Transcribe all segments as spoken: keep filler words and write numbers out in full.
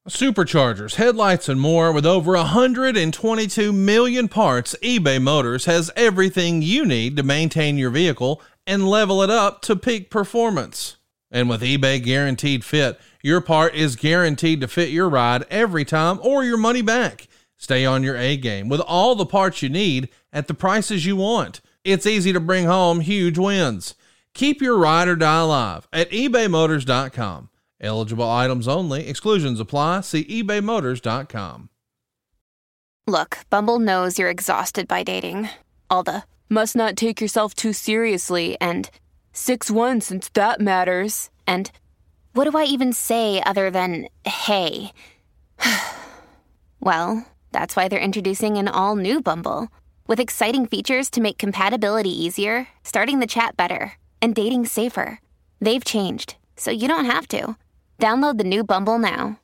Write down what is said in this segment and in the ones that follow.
Superchargers, headlights, and more. With over one hundred twenty-two million parts, eBay Motors has everything you need to maintain your vehicle and level it up to peak performance. And with eBay Guaranteed Fit, your part is guaranteed to fit your ride every time or your money back. Stay on your A game with all the parts you need at the prices you want. It's easy to bring home huge wins. Keep your ride or die alive at ebay motors dot com. Eligible items only. Exclusions apply. See ebay motors dot com. Look, Bumble knows you're exhausted by dating. All the must not take yourself too seriously and six one since that matters. And what do I even say other than hey? Well, that's why they're introducing an all-new Bumble with exciting features to make compatibility easier, starting the chat better, and dating safer. They've changed, so you don't have to. Download the new Bumble now.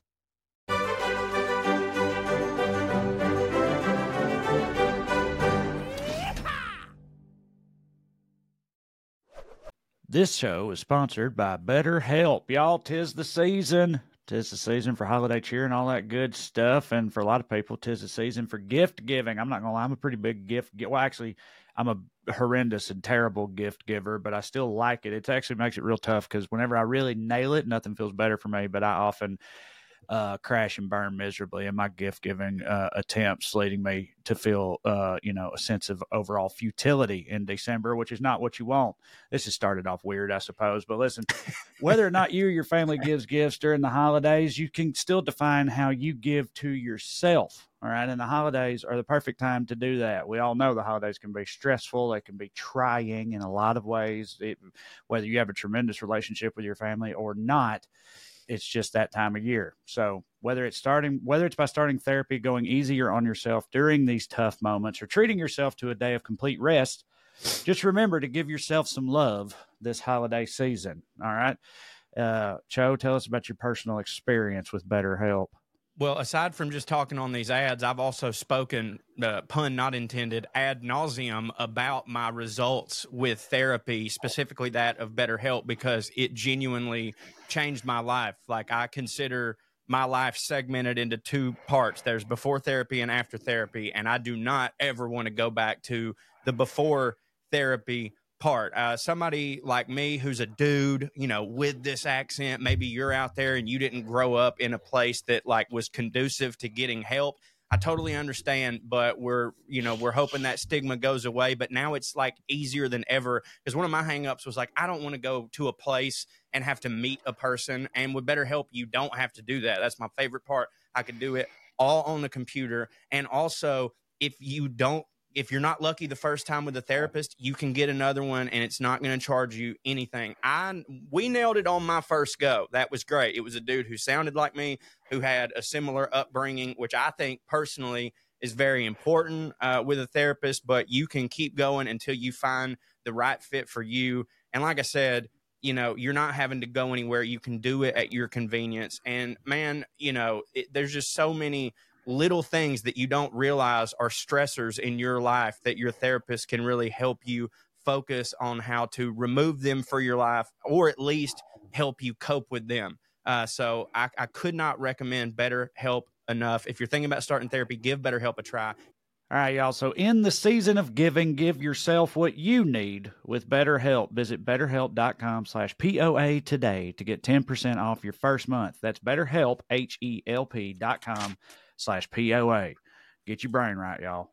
This show is sponsored by BetterHelp. Y'all, tis the season. Tis the season for holiday cheer and all that good stuff. And for a lot of people, tis the season for gift giving. I'm not going to lie, I'm a pretty big gift giver. Well, actually, I'm a horrendous and terrible gift giver, but I still like it. It actually makes it real tough because whenever I really nail it, nothing feels better for me, but I often uh, crash and burn miserably in my gift giving uh, attempts, leading me to feel, uh, you know, a sense of overall futility in December, which is not what you want. This has started off weird, I suppose, but listen, whether or not you or your family gives gifts during the holidays, you can still define how you give to yourself. All right. And the holidays are the perfect time to do that. We all know the holidays can be stressful. They can be trying in a lot of ways, it, whether you have a tremendous relationship with your family or not. It's just that time of year. So whether it's starting, whether it's by starting therapy, going easier on yourself during these tough moments, or treating yourself to a day of complete rest, just remember to give yourself some love this holiday season. All right. Uh, Cho, tell us about your personal experience with BetterHelp. Well, aside from just talking on these ads, I've also spoken, uh, pun not intended, ad nauseum about my results with therapy, specifically that of BetterHelp, because it genuinely changed my life. Like, I consider my life segmented into two parts. There's before therapy and after therapy, and I do not ever want to go back to the before therapy part. Uh, somebody like me who's a dude, you know, with this accent, maybe you're out there and you didn't grow up in a place that like was conducive to getting help. I totally understand, but we're, you know, we're hoping that stigma goes away. But now it's like easier than ever, because one of my hangups was like, I don't want to go to a place and have to meet a person. And with BetterHelp, you don't have to do that. That's my favorite part. I could do it all on the computer. And also, if you don't, if you're not lucky the first time with a therapist, you can get another one and it's not going to charge you anything. I, we nailed it on my first go. That was great. It was a dude who sounded like me, who had a similar upbringing, which I think personally is very important uh, with a therapist, but you can keep going until you find the right fit for you. And like I said, you know, you're not having to go anywhere. You can do it at your convenience. And man, you know, it, there's just so many little things that you don't realize are stressors in your life that your therapist can really help you focus on how to remove them for your life, or at least help you cope with them. Uh, so I, I could not recommend BetterHelp enough. If you're thinking about starting therapy, give BetterHelp a try. All right, y'all. So in the season of giving, give yourself what you need with BetterHelp. Visit betterhelp.com slash POA today to get ten percent off your first month. That's BetterHelp, H E L P dot com slash P O A. Get your brain right, y'all.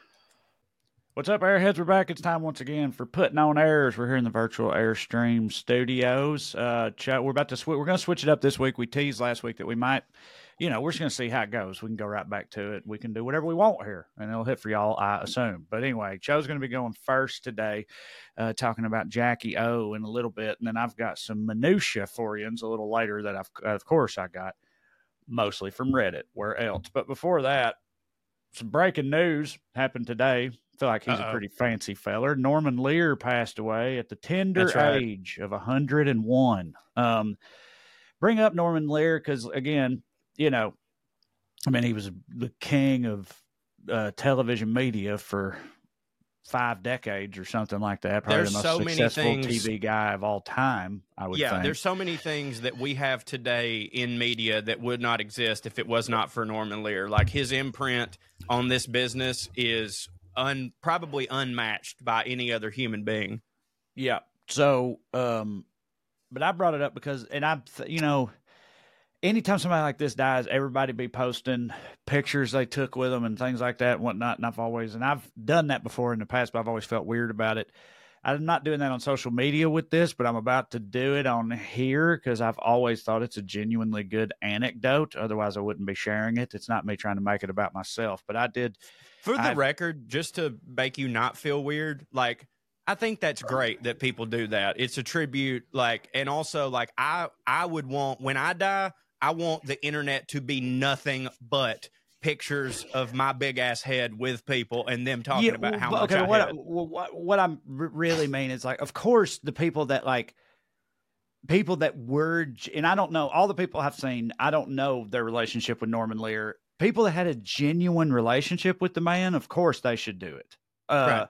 What's up, Airheads? We're back. It's time once again for Putting on Airs. We're here in the virtual Airstream studios. Uh, chat, we're about to switch. We're going to switch it up this week. We teased last week that we might, you know, we're just going to see how it goes. We can go right back to it. We can do whatever we want here, and it'll hit for y'all, I assume. But anyway, Joe's going to be going first today, uh, talking about Jackie O in a little bit, and then I've got some minutia for you a little later that I've, of course, I got mostly from Reddit. Where else? But before that, some breaking news happened today. I feel like he's Uh-oh. a pretty fancy feller. Norman Lear passed away at the tender right. age of one hundred and one. Um, bring up Norman Lear because, again, you know, I mean, he was the king of uh, television media for five decades or something like that. Probably There's the most so many successful things- T V guy of all time, I would Yeah, think. there's so many things that we have today in media that would not exist if it was not for Norman Lear. Like his imprint on this business is un, probably unmatched by any other human being. Yeah. So, um, but I brought it up because, and I, you know, anytime somebody like this dies, everybody be posting pictures they took with them and things like that and whatnot. And I've always, and I've done that before in the past, but I've always felt weird about it. I'm not doing that on social media with this, but I'm about to do it on here because I've always thought it's a genuinely good anecdote. Otherwise, I wouldn't be sharing it. It's not me trying to make it about myself, but I did. For the I've, record, just to make you not feel weird, like, I think that's great that people do that. It's a tribute, like, and also, like, I, I would want, when I die, I want the internet to be nothing but pictures of my big ass head with people and them talking yeah, about how well, much okay, I what, had. I, what, what I'm really mean is, like, of course, the people that, like, people that were, and I don't know, all the people I've seen, I don't know their relationship with Norman Lear. People that had a genuine relationship with the man, of course, they should do it. Uh, Right.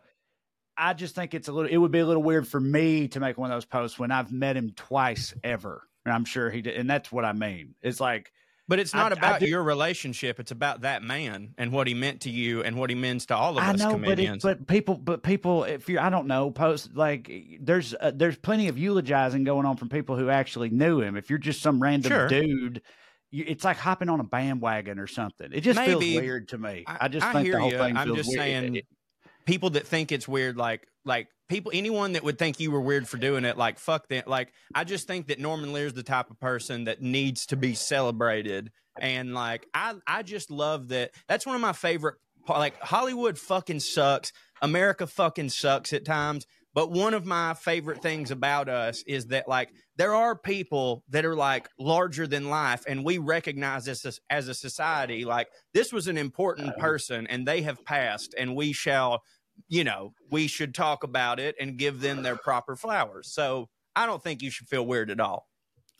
I just think it's a little, it would be a little weird for me to make one of those posts when I've met him twice ever. And I'm sure he did. And that's what I mean. It's like, But it's not I- I about do- your relationship. It's about that man and what he meant to you and what he means to all of I us know, but, it, comedians. but people, but people, if you, I don't know, post like there's, uh, there's plenty of eulogizing going on from people who actually knew him. If you're just some random Sure. dude, you, it's like hopping on a bandwagon or something. It just feels Maybe. weird to me. I, I, just I think hear the whole you. thing I'm feels just weird. saying, It- people that think it's weird, like like people, anyone that would think you were weird for doing it, like fuck them. Like I just think that Norman Lear's the type of person that needs to be celebrated, and like I I just love that. That's one of my favorite. Like Hollywood fucking sucks. America fucking sucks at times. But one of my favorite things about us is that, like, there are people that are, like, larger than life, and we recognize this as, as a society. Like, this was an important person, and they have passed, and we shall, you know, we should talk about it and give them their proper flowers. So I don't think you should feel weird at all.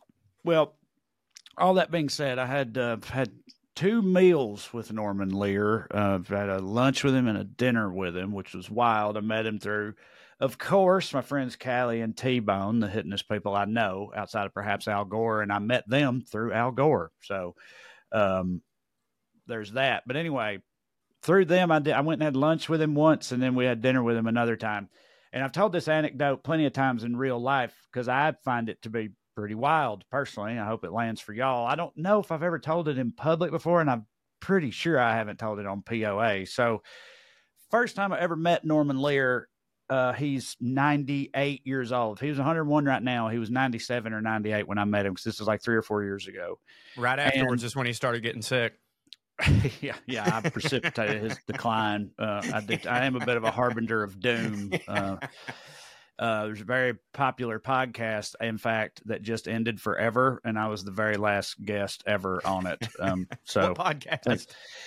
Well, all that being said, I had uh, had two meals with Norman Lear. Uh, I've had a lunch with him and a dinner with him, which was wild. I met him through, of course, my friends Callie and T-Bone, the hittingest people I know outside of perhaps Al Gore, and I met them through Al Gore. So um, there's that. But anyway, through them, I did. I went and had lunch with him once, and then we had dinner with him another time. And I've told this anecdote plenty of times in real life because I find it to be pretty wild personally. I hope it lands for y'all. I don't know if I've ever told it in public before, and I'm pretty sure I haven't told it on P O A. So first time I ever met Norman Lear, uh, he's ninety-eight years old. If he was one hundred one right now, he was ninety-seven or ninety-eight when I met him because this was like three or four years ago. Right afterwards And- is when he started getting sick. yeah, yeah, I precipitated his decline. Uh, I did. I am a bit of a harbinger of doom. Uh, uh, there's a very popular podcast, in fact, that just ended forever, and I was the very last guest ever on it. Um, so What podcast? that's-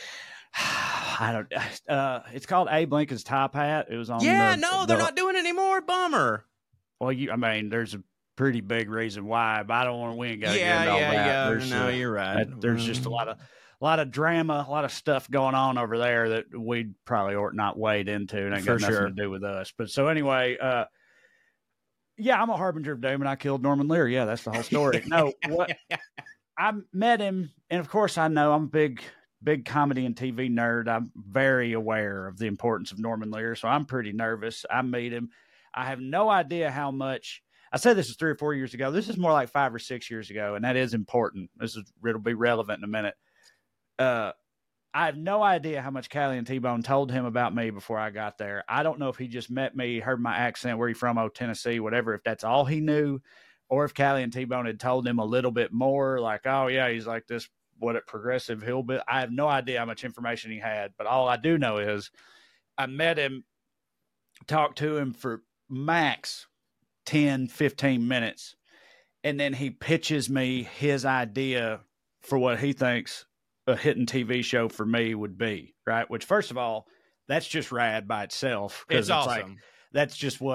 I don't. Uh, it's called Abe Lincoln's Top Hat. It was on. Yeah, the, no, they're the- not doing it anymore. Bummer. Well, you. I mean, there's a pretty big reason why, but I don't want. We ain't got to Yeah, get into all yeah, that. yeah. There's, No, uh, you're right. Uh, there's just a lot of a lot of drama, a lot of stuff going on over there that we probably ought not wade into, and ain't got For nothing sure. to do with us. But so anyway, uh, yeah, I'm a harbinger of doom, and I killed Norman Lear. Yeah, that's the whole story. No, what I met him, and of course, I know I'm a big, big comedy and T V nerd. I'm very aware of the importance of Norman Lear, so I'm pretty nervous. I meet him. I have no idea how much. I said this is three or four years ago. This is more like five or six years ago, and that is important. This is it'll be relevant in a minute. Uh, I have no idea how much Callie and T-Bone told him about me before I got there. I don't know if he just met me, heard my accent, where you from, oh, Tennessee, whatever, if that's all he knew, or if Callie and T-Bone had told him a little bit more, like, oh, yeah, he's like this, what a progressive hillbilly. I have no idea how much information he had, but all I do know is I met him, talked to him for max ten, fifteen minutes, and then he pitches me his idea for what he thinks a hitting T V show for me would be, right? Which, first of all, that's just rad by itself. 'cause It's awesome. Like, that's just what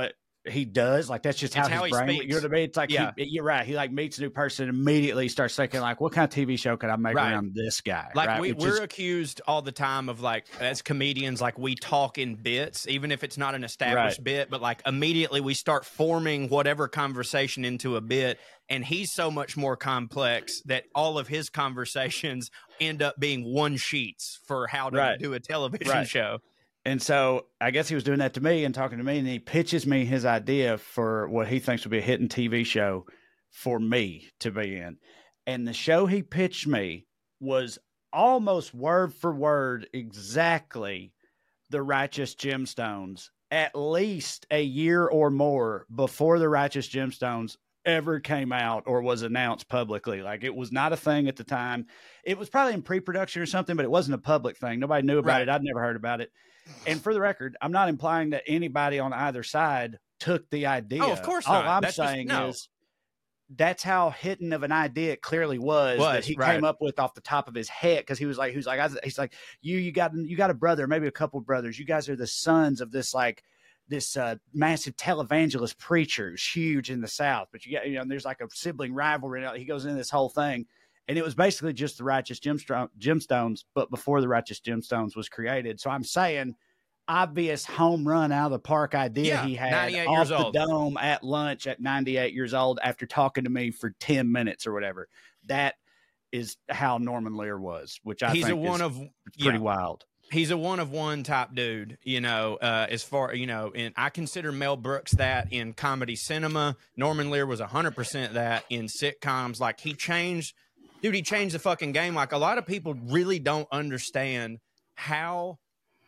he does. Like, that's just how, It's his how he brain, speaks. you know what I mean? It's like, Yeah. he, you're right. He like meets a new person and immediately starts thinking like, what kind of T V show could I make Right. around this guy? Like right? we, Which we're is- accused all the time of like, as comedians, like we talk in bits, even if it's not an established Right. bit, but like immediately we start forming whatever conversation into a bit. And he's so much more complex that all of his conversations end up being one sheets for how to Right. do a television Right. show. And so I guess he was doing that to me and talking to me, and he pitches me his idea for what he thinks would be a hitting T V show for me to be in. And the show he pitched me was almost word for word exactly the Righteous Gemstones, at least a year or more before the Righteous Gemstones ever came out or was announced publicly. Like, it was not a thing at the time. It was probably in pre-production or something, but it wasn't a public thing. Nobody knew about Right. it. I'd never heard about it. And for the record, I'm not implying that anybody on either side took the idea. Oh, of course All not. I'm That's just- saying no. is that's how hidden of an idea it clearly was, Was, that he right. came up with off the top of his head. Cause he was like, he was like, I, he's like, you, you got, you got a brother, maybe a couple of brothers. You guys are the sons of this, like, this uh, massive televangelist preacher who's huge in the South, but you got, you know, there's like a sibling rivalry. He goes into this whole thing. And it was basically just the Righteous Gemstone, Gemstones, but before the Righteous Gemstones was created. So I'm saying, obvious home run out of the park idea Yeah, he had ninety-eight off years the old. dome at lunch at ninety-eight years old after talking to me for ten minutes or whatever. That is how Norman Lear was, which I He's think a one is of pretty yeah. wild. He's a one of one type dude, you know, uh, as far, you know, and I consider Mel Brooks that in comedy cinema. Norman Lear was one hundred percent that in sitcoms. Like, he changed, dude, he changed the fucking game. Like, a lot of people really don't understand how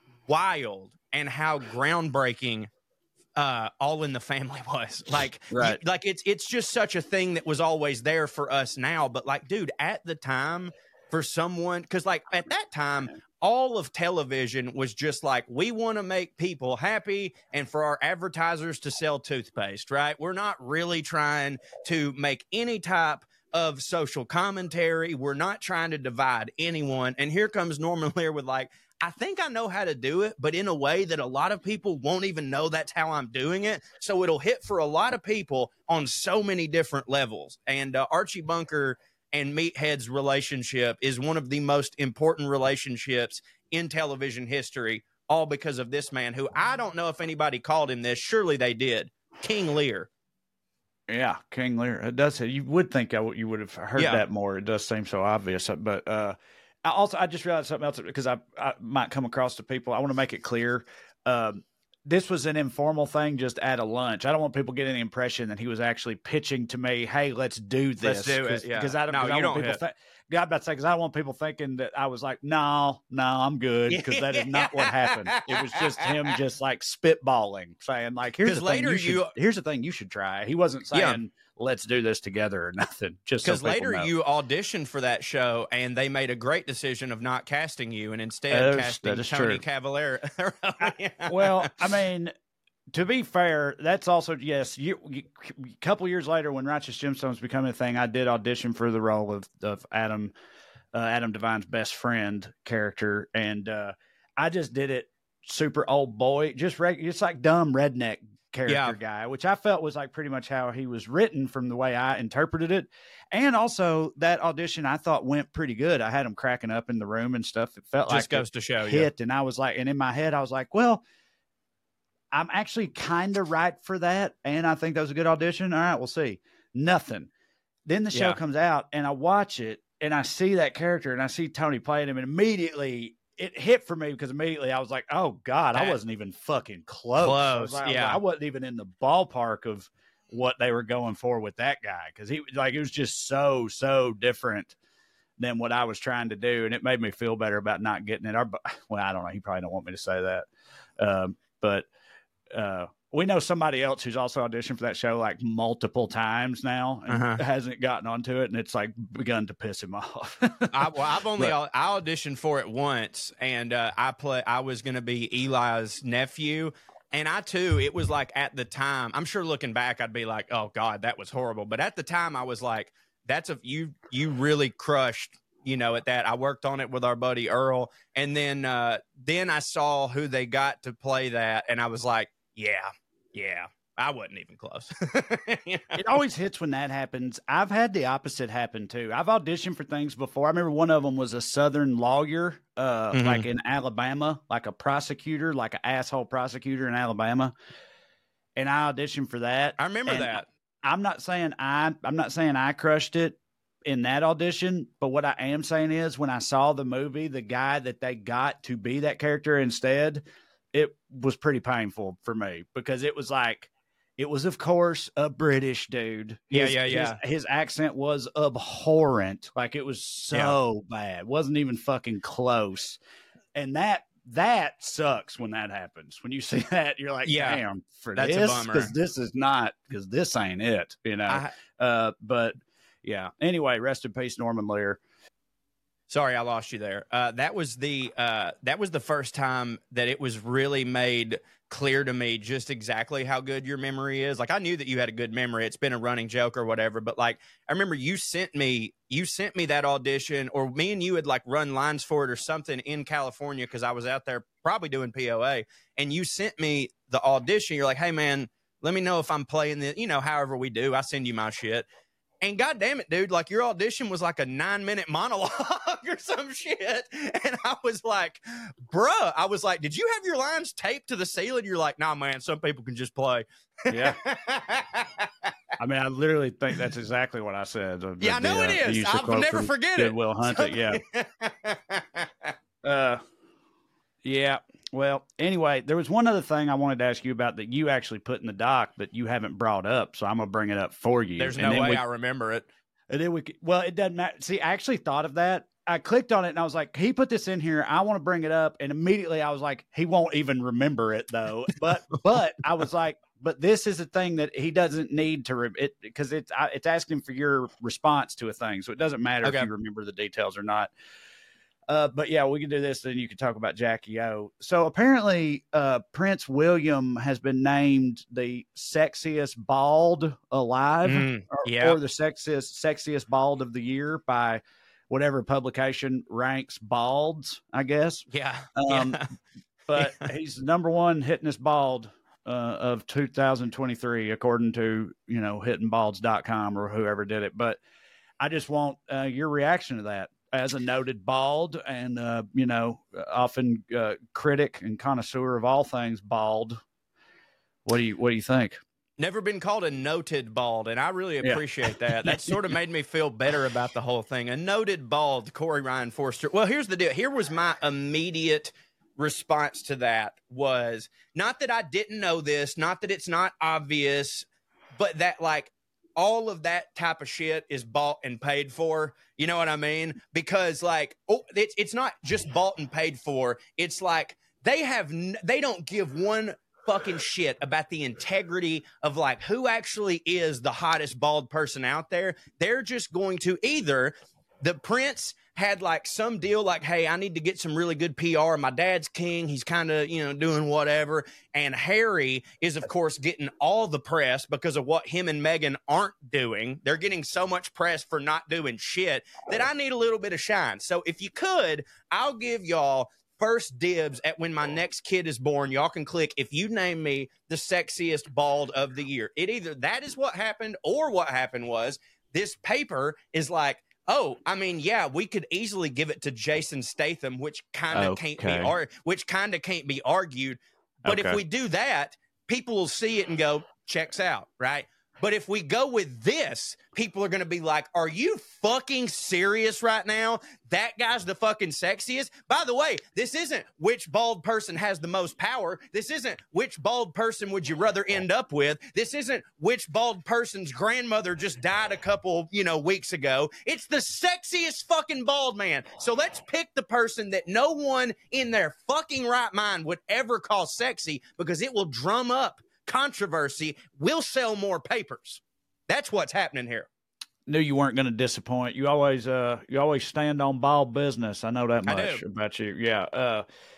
wild and how groundbreaking uh, All in the Family was. Like, Right. you- like it's it's just such a thing that was always there for us now. But like, dude, at the time, for someone, because like at that time, all of television was just like, we want to make people happy and for our advertisers to sell toothpaste, right? We're not really trying to make any type of social commentary. We're not trying to divide anyone. And here comes Norman Lear with like, I think I know how to do it, but in a way that a lot of people won't even know that's how I'm doing it. So it'll hit for a lot of people on so many different levels. And uh, Archie Bunker and Meathead's relationship is one of the most important relationships in television history, all because of this man who I don't know if anybody called him this. Surely they did. King Lear. Yeah, King Lear. It does. You would think I w- you would have heard Yeah. that more. It does seem so obvious. But uh, I also, I just realized something else because I, I might come across to people. I want to make it clear. Um, this was an informal thing just at a lunch. I don't want people getting the impression that he was actually pitching to me, hey, let's do this. Let's do it, Cause, yeah. Because I don't, No, 'cause I you want don't people hit. think, God, about to say, because I don't want people thinking that I was like, no, no, I'm good. Because that is not what happened. It was just him just like spitballing, saying like, here's 'Cause the thing later you should, you- here's the thing you should try. He wasn't saying, Yeah. let's do this together or nothing. Just so Because people later know. you auditioned for that show and they made a great decision of not casting you and instead That is- casting that is Tony true. Cavallero. Yeah. Well, I mean, to be fair, that's also, yes, you, you, a couple years later when Righteous Gemstones became a thing, I did audition for the role of, of Adam, uh, Adam Devine's best friend character. And uh, I just did it super old boy, just reg- just like dumb redneck character Yeah. guy, which I felt was like pretty much how he was written from the way I interpreted it. And also that audition I thought went pretty good. I had him cracking up in the room and stuff. It felt Just like goes to show you. hit. And I was like, and in my head, I was like, well, I'm actually kind of right for that. And I think that was a good audition. All right, we'll see. Nothing. Then the show Yeah. comes out and I watch it and I see that character and I see Tony playing him and immediately it hit for me because immediately I was like, oh God, I That- wasn't even fucking close. I was Close, like- yeah. I wasn't even in the ballpark of what they were going for with that guy. Cause he like, it was just so, so different than what I was trying to do. And it made me feel better about not getting it. Our, well, I don't know. He probably don't want me to say that. Um, but, uh, we know somebody else who's also auditioned for that show like multiple times now and Uh-huh. hasn't gotten onto it, and it's like begun to piss him off. I, well, I've only But- I auditioned for it once, and uh, I play. I was going to be Eli's nephew, and I too. It was like at the time. I'm sure looking back, I'd be like, "Oh God, that was horrible." But at the time, I was like, "That's a you. You really crushed." You know, at that, I worked on it with our buddy Earl, and then uh, then I saw who they got to play that, and I was like, "Yeah, yeah." I wasn't even close. It always hits when that happens. I've had the opposite happen too. I've auditioned for things before. I remember one of them was a Southern lawyer, uh, mm-hmm. like in Alabama, like a prosecutor, like an asshole prosecutor in Alabama. And I auditioned for that. I remember and that. I'm not saying I, I'm not saying I crushed it in that audition, but what I am saying is when I saw the movie, the guy that they got to be that character instead, it was pretty painful for me because it was like, it was, of course, a British dude. His, yeah, yeah, yeah. His, his accent was abhorrent. Like, it was so yeah. bad. Wasn't even fucking close. And that that sucks when that happens. When you see that, you're like, yeah, damn, for that's this? a bummer. Because this is not, because this ain't it, you know? I, uh, but, yeah. Anyway, rest in peace, Norman Lear. Sorry, I lost you there. Uh, that was the uh, that was the first time that it was really made clear to me just exactly how good your memory is. Like, I knew that you had a good memory. It's been a running joke or whatever, but like, I remember you sent me you sent me that audition, or me and you had like run lines for it or something in California because I was out there probably doing P O A, and you sent me the audition. You're like, hey man, let me know if I'm playing the, you know, however we do. I send you my shit. And God damn it, dude, like your audition was like a nine minute monologue or some shit. And I was like, bruh, I was like, did you have your lines taped to the ceiling? You're like, nah, man, some people can just play. Yeah. I mean, I literally think that's exactly what I said. The, yeah, I know the, it uh, is. I'll never forget Good it. Will Hunting, yeah. uh, yeah. Well, anyway, there was one other thing I wanted to ask you about that you actually put in the doc that you haven't brought up, so I'm going to bring it up for you. There's no way we, I remember it. And then we, well, it doesn't matter. See, I actually thought of that. I clicked on it and I was like, he put this in here. I want to bring it up. And immediately I was like, he won't even remember it though. But, but I was like, but this is a thing that he doesn't need to, re- it because it's, I, it's asking for your response to a thing. So it doesn't matter okay. if you remember the details or not. Uh, but yeah, we can do this. Then you can talk about Jackie O. So apparently, uh, Prince William has been named the sexiest bald alive, mm, or, yeah. or the sexiest sexiest bald of the year by whatever publication ranks balds, I guess. Yeah. Um, yeah. But yeah. he's number one hittingest bald uh, of two thousand twenty-three, according to you know hitting balds dot com or whoever did it. But I just want uh, your reaction to that. As a noted bald and, uh, you know, often uh, critic and connoisseur of all things bald, what do you what do you think? Never been called a noted bald, and I really appreciate yeah. that. That sort of made me feel better about the whole thing. A noted bald, Corey Ryan Forster. Well, here's the deal. Here was my immediate response to that was not that I didn't know this, not that it's not obvious, but that like, all of that type of shit is bought and paid for. You know what I mean? Because like, oh, it's, it's not just bought and paid for. It's like they have, n- they don't give one fucking shit about the integrity of like who actually is the hottest bald person out there. They're just going to either the Prince had like some deal like, hey, I need to get some really good P R. My dad's king. He's kind of, you know, doing whatever. And Harry is, of course, getting all the press because of what him and Meghan aren't doing. They're getting so much press for not doing shit that I need a little bit of shine. So if you could, I'll give y'all first dibs at when my next kid is born. Y'all can click if you name me the sexiest bald of the year. It either that is what happened or what happened was this paper is like, oh, I mean, yeah, we could easily give it to Jason Statham, which kind of okay. can't be ar- which kind of can't be argued. But okay. if we do that, people will see it and go, checks out, right? But if we go with this, people are going to be like, are you fucking serious right now? That guy's the fucking sexiest. By the way, this isn't which bald person has the most power. This isn't which bald person would you rather end up with. This isn't which bald person's grandmother just died a couple, you know, weeks ago. It's the sexiest fucking bald man. So let's pick the person that no one in their fucking right mind would ever call sexy because it will drum up controversy, will sell more papers. That's what's happening here. Knew you weren't going to disappoint. You always, uh, you always stand on bald business. I know that much about you. Yeah. Uh,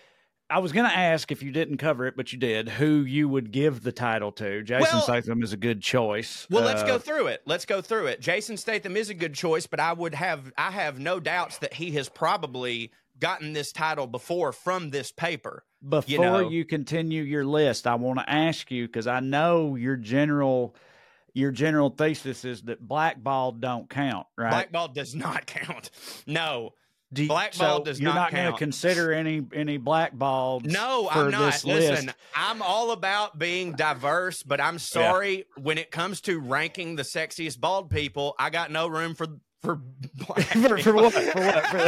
I was going to ask if you didn't cover it, but you did, who you would give the title to. Jason Well- Statham is a good choice. Well, let's Uh, go through it. Let's go through it. Jason Statham is a good choice, but I would have I have no doubts that he has probably gotten this title before from this paper. Before you know. you continue your list, I want to ask you, because I know your general your general thesis is that blackballed don't count, right? Blackball does not count. No. Do you- blackball so does you're not not going to count. consider any any blackballed. No, for I'm not. this Listen, list. I'm all about being diverse, but I'm sorry when it comes to ranking the sexiest bald people, I got no room for for black for, for what? For what? For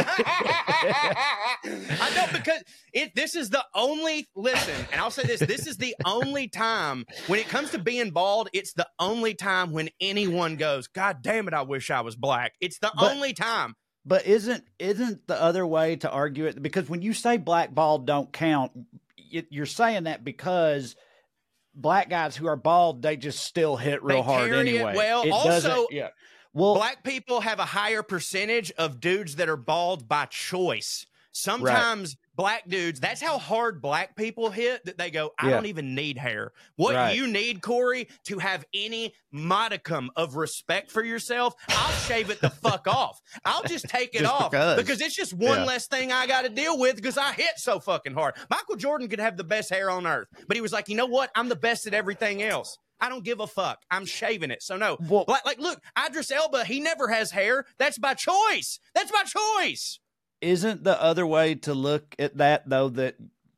I know, because it this is the only listen, and I'll say this: this is the only time when it comes to being bald. It's the only time when anyone goes, "God damn it, I wish I was black." It's the But- only time. But isn't isn't the other way to argue it? Because when you say blackballed don't count, y- you're saying that because black guys who are bald, they just still hit real They hard carry it anyway. well. It Also, doesn't- yeah. Well, Black people have a higher percentage of dudes that are bald by choice. Sometimes black dudes, that's how hard black people hit, that they go, I Yeah. don't even need hair. What Right. you need, Corey, to have any modicum of respect for yourself, I'll shave it the fuck off. I'll just take it Just off because. it's just one Yeah. less thing I got to deal with because I hit so fucking hard. Michael Jordan could have the best hair on earth, but he was like, you know what? I'm the best at everything else. I don't give a fuck. I'm shaving it. So no, Well- like, like, look, Idris Elba, he never has hair. That's by choice. That's by choice. isn't the other way to look at that, though, that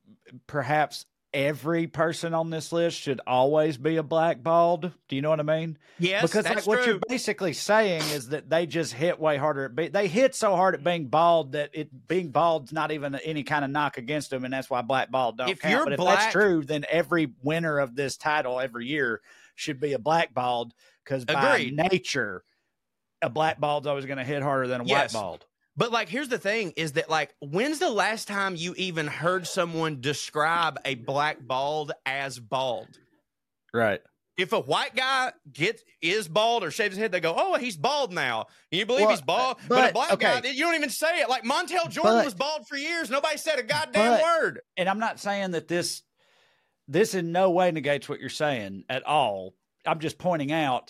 perhaps every person on this list should always be a blackballed? Do you know what I mean? Yes, Because that's like what true. you're basically saying is that they just hit way harder. At be- they hit so hard at being bald that it being bald's not even any kind of knock against them, and that's why blackballed don't If count. you're But if black- that's true, then every winner of this title every year should be a blackballed, because by Agreed. nature, a blackballed's always going to hit harder than a Yes. whiteballed. But like, here's the thing: is that like, when's the last time you even heard someone describe a black bald as bald? Right. If a white guy gets is bald or shaves his head, they go, "Oh, he's bald now." And you believe Well, he's bald, but, but- a black okay. guy, you don't even say it. Like Montel Jordan But- was bald for years. Nobody said a goddamn But- word. And I'm not saying that this this in no way negates what you're saying at all. I'm just pointing out,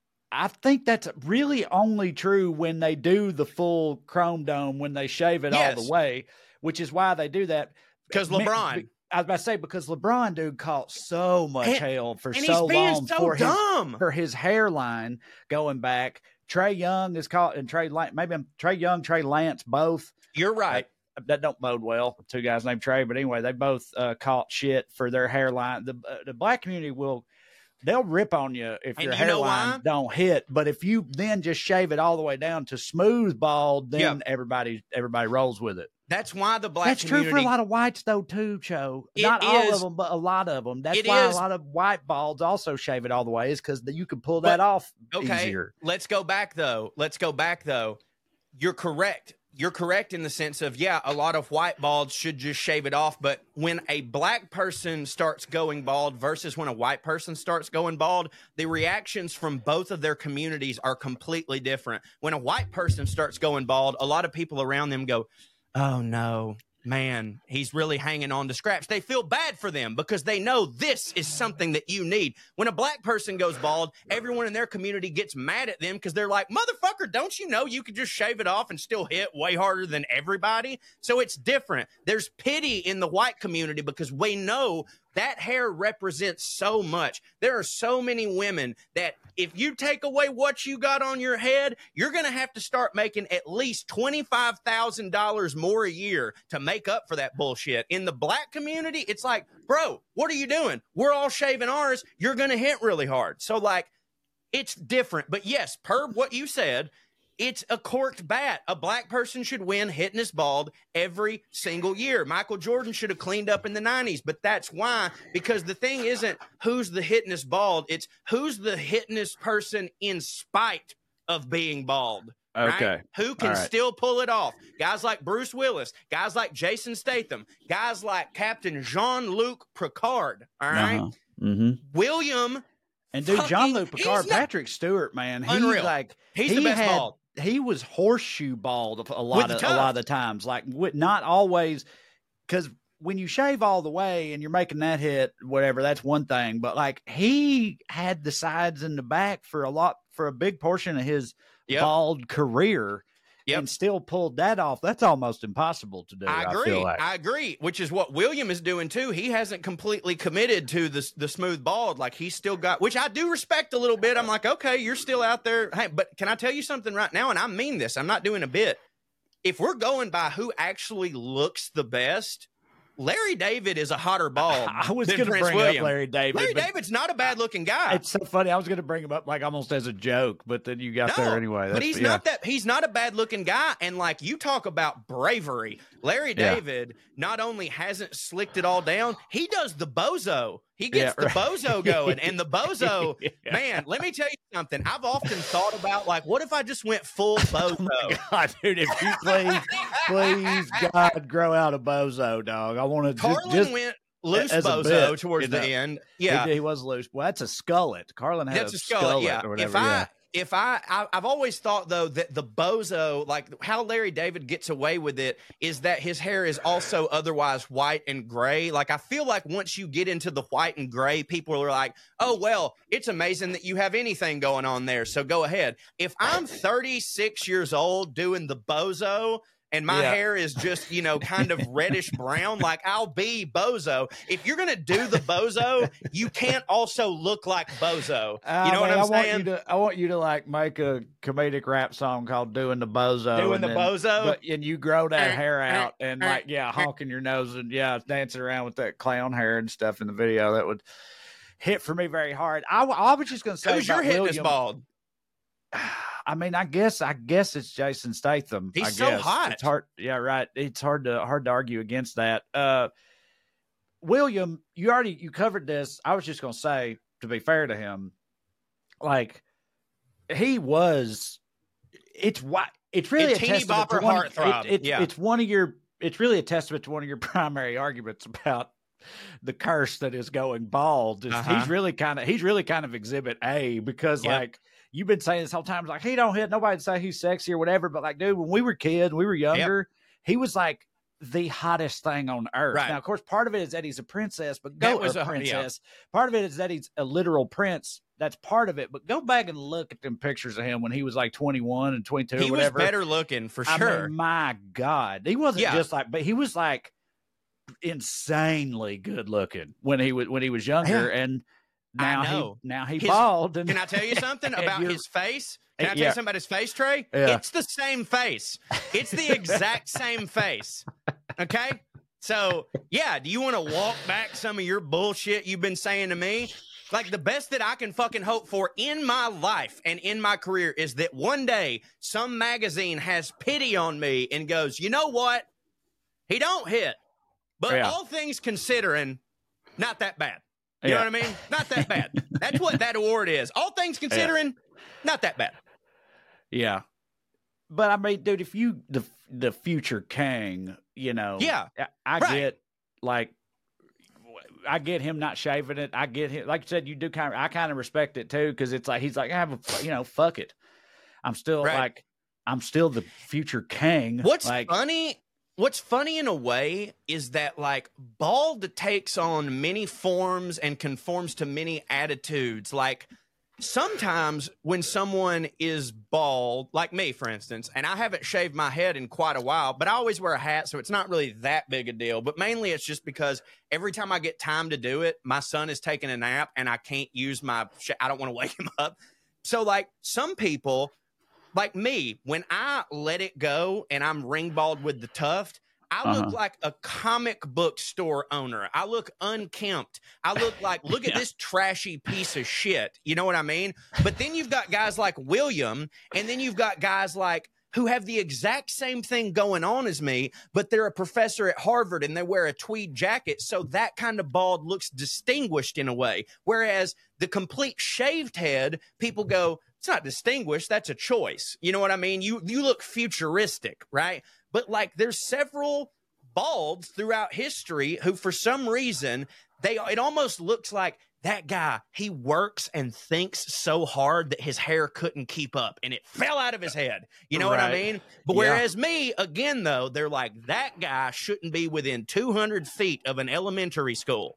I think that's really only true when they do the full chrome dome, when they shave it all Yes. the way, which is why they do that. 'Cause Me- LeBron. I was about to say, because LeBron, dude, caught so much And- hell for And so he's being long so for his dumb. for his hairline going back. Trey Young is caught, and Trey Lan- maybe I'm Trey Young, Trey Lance, both. You're right. That don't bode well. Two guys named Trey, but anyway, they both uh, caught shit for their hairline. The uh, the black community will they'll rip on you if And your you know hairline why? don't hit. But if you then just shave it all the way down to smooth bald, then Yeah. everybody everybody rolls with it. That's why the black That's community. true for a lot of whites, though, too, Cho. It Not all is. of them, but a lot of them. That's It why is. a lot of white balds also shave it all the way, is because you can pull that But- off Okay, easier. let's go back though. Let's go back though. You're correct. You're correct in the sense of, yeah, a lot of white balds should just shave it off. But when a black person starts going bald versus when a white person starts going bald, the reactions from both of their communities are completely different. When a white person starts going bald, a lot of people around them go, oh no, man, he's really hanging on to scraps. They feel bad for them because they know this is something that you need. When a black person goes bald, everyone in their community gets mad at them because they're like, motherfucker, don't you know you could just shave it off and still hit way harder than everybody? So it's different. There's pity in the white community because we know that hair represents so much. There are so many women that if you take away what you got on your head, you're going to have to start making at least twenty-five thousand dollars more a year to make up for that bullshit. In the black community, it's like, bro, what are you doing? We're all shaving ours. You're going to hit really hard. So, like, it's different. But yes, per what you said, it's a corked bat. A black person should win hitting his bald every single year. Michael Jordan should have cleaned up in the nineties, but that's why, because the thing isn't who's the hittingest bald, it's who's the hittingest person in spite of being bald. right? Okay. Who can All right. still pull it off? Guys like Bruce Willis, guys like Jason Statham, guys like Captain Jean-Luc Picard. All right. Uh-huh. Mm-hmm. William. And dude, Fucking- John Luke he's Picard, not- Patrick Stewart, man, he's Unreal. like He's he the best had, bald. He was horseshoe bald a lot With of the a lot tuft. of the times, like wi- not always, because when you shave all the way and you're making that hit, whatever, that's one thing. But like he had the sides and the back for a lot, for a big portion of his yep. bald career. Yep. And still pulled that off. That's almost impossible to do. I agree. I, feel like. I agree. Which is what William is doing too. He hasn't completely committed to the the smooth bald. Like he's still got, which I do respect a little bit. I'm like, okay, you're still out there. Hey, but can I tell you something right now? And I mean this. I'm not doing a bit. If we're going by who actually looks the best, Larry David is a hotter bald. I was going to bring William. up Larry David. Larry David's not a bad looking guy. It's so funny. I was going to bring him up like almost as a joke, but then you got no, there anyway. That's, but he's yeah. not that. He's not a bad looking guy. And like you talk about bravery, Larry yeah. David not only hasn't slicked it all down, he does the bozo. He gets yeah, the right. bozo going, and the bozo, yeah. man. Let me tell you something. I've often thought about like, what if I just went full bozo? Oh God, dude, if you please, please, God, grow out a bozo, dog. I want to just, Carlin just went loose as a bozo bit, towards you know. the end. Yeah, he, he was loose. Well, that's a skullet. Carlin had that's a, a skullet. skullet Yeah, or whatever. if I. Yeah. If I, I, I've always thought though that the bozo, like how Larry David gets away with it, is that his hair is also otherwise white and gray. Like I feel like once you get into the white and gray, people are like, "Oh well, it's amazing that you have anything going on there." So go ahead. If I'm thirty-six years old doing the bozo, and my yeah. hair is just, you know, kind of reddish brown, like I'll be bozo. If you're going to do the bozo, you can't also look like bozo. Uh, you know man, what I'm I saying? Want you to, I want you to like make a comedic rap song called Doing the Bozo. Doing the then, bozo? But, and you grow that hair out and like, yeah, honking your nose and yeah, dancing around with that clown hair and stuff in the video. That would hit for me very hard. I, I was just going to say, who's your hitting William, bald? I mean, I guess, I guess it's Jason Statham. He's I so guess. hot. It's hard. Yeah, right. It's hard to hard to argue against that. Uh, William, you already you covered this. I was just going to say, to be fair to him, like he was. It's what it's really a, a teeny testament bopper to one, heartthrob. It, it, yeah, it's one of your. It's really a testament to one of your primary arguments about the curse that is going bald. Uh-huh. He's really kind of he's really kind of exhibit A because yep. like. You've been saying this whole time, like he don't hit. Nobody'd say he's sexy or whatever. But like, dude, when we were kids, we were younger. Yep. He was like the hottest thing on earth. Right. Now, of course, part of it is that he's a princess, but go was a a, princess. Yeah. Part of it is that he's a literal prince. That's part of it. But go back and look at them pictures of him when he was like twenty-one and twenty-two. He or whatever. was better looking for I sure. Mean, my God, he wasn't yeah. just like, but he was like insanely good looking when he was when he was younger yeah. and. Now I know. he now he his, bald. And, can I tell you something about his face? Can I tell yeah. you something about his face, Trey? Yeah. It's the same face. It's the exact same face. Okay? So, yeah, do you want to walk back some of your bullshit you've been saying to me? Like, the best that I can fucking hope for in my life and in my career is that one day some magazine has pity on me and goes, you know what? He don't hit. But yeah. all things considering, not that bad. You yeah. know what I mean? Not that bad. That's what that award is. All things considering, yeah. not that bad. Yeah. But I mean, dude, if you the the future king, you know, yeah, I, I right. get like I get him not shaving it. I get him, like you said, you do kind of. I kind of respect it too because it's like he's like, I have a, you know, fuck it. I'm still right. like, I'm still the future king. What's like, funny? What's funny in a way is that like bald takes on many forms and conforms to many attitudes. Like sometimes when someone is bald, like me, for instance, and I haven't shaved my head in quite a while, but I always wear a hat, so it's not really that big a deal. But mainly it's just because every time I get time to do it, my son is taking a nap and I can't use my, sh- I don't want to wake him up. So like some people, like me, when I let it go and I'm ring bald with the tuft, I look uh-huh. like a comic book store owner. I look unkempt. I look like, look at yeah. this trashy piece of shit. You know what I mean? But then you've got guys like William, and then you've got guys like who have the exact same thing going on as me, but they're a professor at Harvard and they wear a tweed jacket. So that kind of bald looks distinguished in a way. Whereas the complete shaved head, people go, it's not distinguished. That's a choice. You know what I mean? You, you look futuristic, right? But like there's several balds throughout history who for some reason, they it almost looks like that guy, he works and thinks so hard that his hair couldn't keep up and it fell out of his head. You know right. what I mean? But yeah. whereas me, again, though, they're like, that guy shouldn't be within two hundred feet of an elementary school.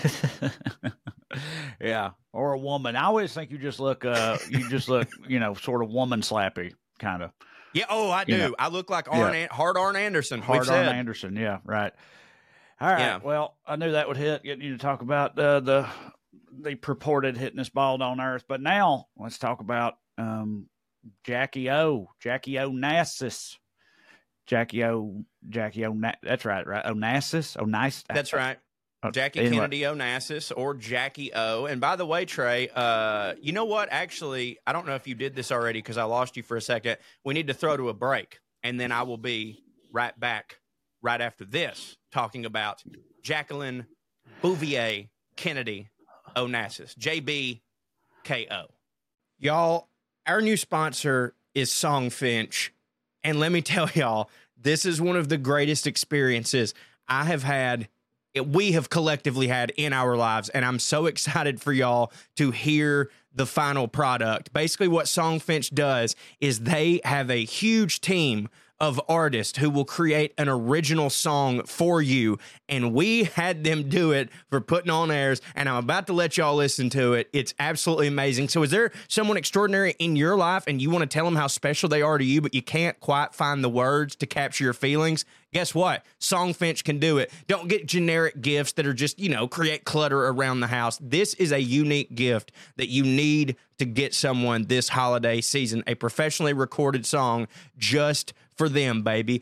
Yeah. Or a woman. I always think you just look, uh, you just look, you know, sort of woman slappy kind of. Yeah. Oh, I do. You know? I look like Arn, yeah. Hard Arn Anderson. Hard Arn Anderson. Yeah. Right. All right. Yeah. Well, I knew that would hit, getting you to talk about uh, the, the purported hittingest ball on earth. But now let's talk about um, Jackie O. Jackie Onassis. Jackie O. Jackie O. That's right, right? Onassis? Onassis? That's right. Uh, Jackie anyway. Kennedy Onassis or Jackie O. And by the way, Trey, uh, you know what? Actually, I don't know if you did this already because I lost you for a second. We need to throw to a break, and then I will be right back right after this talking about Jacqueline Bouvier Kennedy Onassis, J B K O. Y'all, our new sponsor is Songfinch. And let me tell y'all, this is one of the greatest experiences I have had, we have collectively had in our lives. And I'm so excited for y'all to hear the final product. Basically, what Songfinch does is they have a huge team of artists who will create an original song for you. And we had them do it for Putting On Airs, and I'm about to let y'all listen to it. It's absolutely amazing. So is there someone extraordinary in your life and you want to tell them how special they are to you, but you can't quite find the words to capture your feelings? Guess what? Songfinch can do it. Don't get generic gifts that are just, you know, create clutter around the house. This is a unique gift that you need to get someone this holiday season, a professionally recorded song just for them, baby.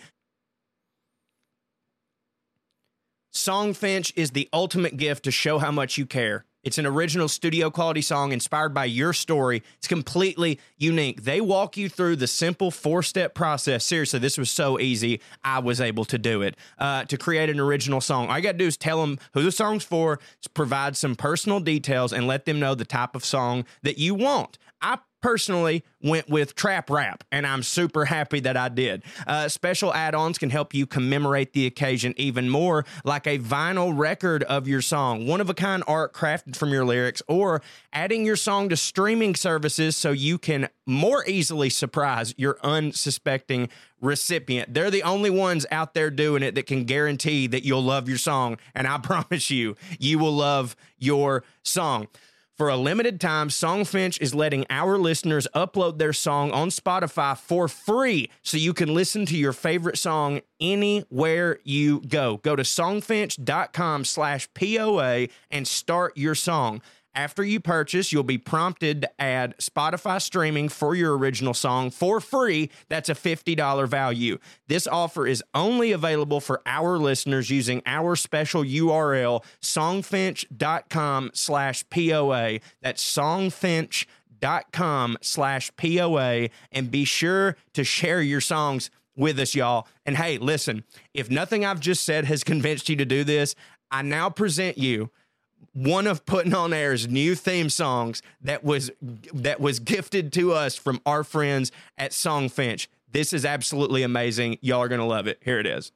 Songfinch is the ultimate gift to show how much you care. It's an original studio quality song inspired by your story. It's completely unique. They walk you through the simple four-step process. Seriously, this was so easy. I was able to do it. Uh, to create an original song, all you got to do is tell them who the song's for, provide some personal details, and let them know the type of song that you want. I personally went with trap rap, and I'm super happy that I did. Uh, special add-ons can help you commemorate the occasion even more, like a vinyl record of your song, one-of-a-kind art crafted from your lyrics, or adding your song to streaming services so you can more easily surprise your unsuspecting recipient. They're the only ones out there doing it that can guarantee that you'll love your song, and I promise you, you will love your song. For a limited time, Songfinch is letting our listeners upload their song on Spotify for free so you can listen to your favorite song anywhere you go. Go to songfinch.com slash POA and start your song. After you purchase, you'll be prompted to add Spotify streaming for your original song for free. That's a fifty dollars value. This offer is only available for our listeners using our special U R L, songfinch.com slash POA. That's songfinch.com slash POA. And be sure to share your songs with us, y'all. And hey, listen, if nothing I've just said has convinced you to do this, I now present you one of Putting On Air's new theme songs that was that was gifted to us from our friends at Songfinch. This is absolutely amazing. Y'all are going to love it. Here it is.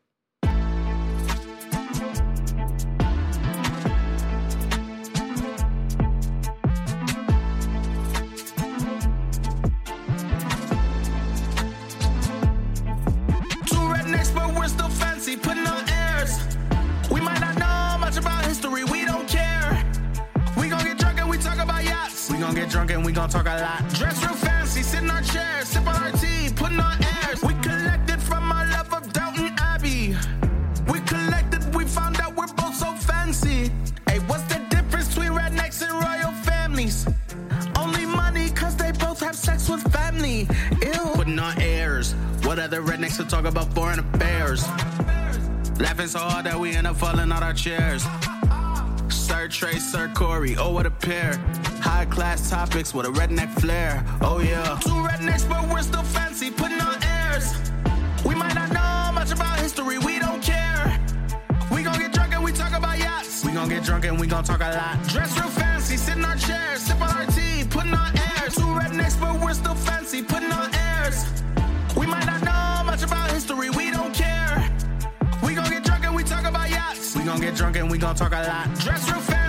Two rednecks, but we're still fancy. Putting on airs. We might not know much about history. We don't care. We gon' get drunk and we talk about yachts. We gon' get drunk and we gon' talk a lot. Dress real fancy, sit in our chairs, sip on our tea, putting on airs. We collected from our love of Downton Abbey. We collected, we found out we're both so fancy. Hey, what's the difference between rednecks and royal families? Only money, cause they both have sex with family. Ew. Putting on airs. What other rednecks will talk about foreign affairs? Laughing so hard that we end up falling out our chairs. Sir Trey, Sir Corey, oh what a pair. High class topics with a redneck flair, oh yeah. Two rednecks but we're still fancy, putting on airs. We might not know much about history, we don't care. We gon' get drunk and we talk about yachts. We gon' get drunk and we gon' talk a lot. Dress real fancy, sit in our chairs, sip on our tea, putting on airs. Two rednecks but we're still fancy, putting on airs. We might not know much about history, we don't care. We gon' get drunk and we talk about yachts. We gon' get drunk and we gon' talk a lot. Dress real fancy.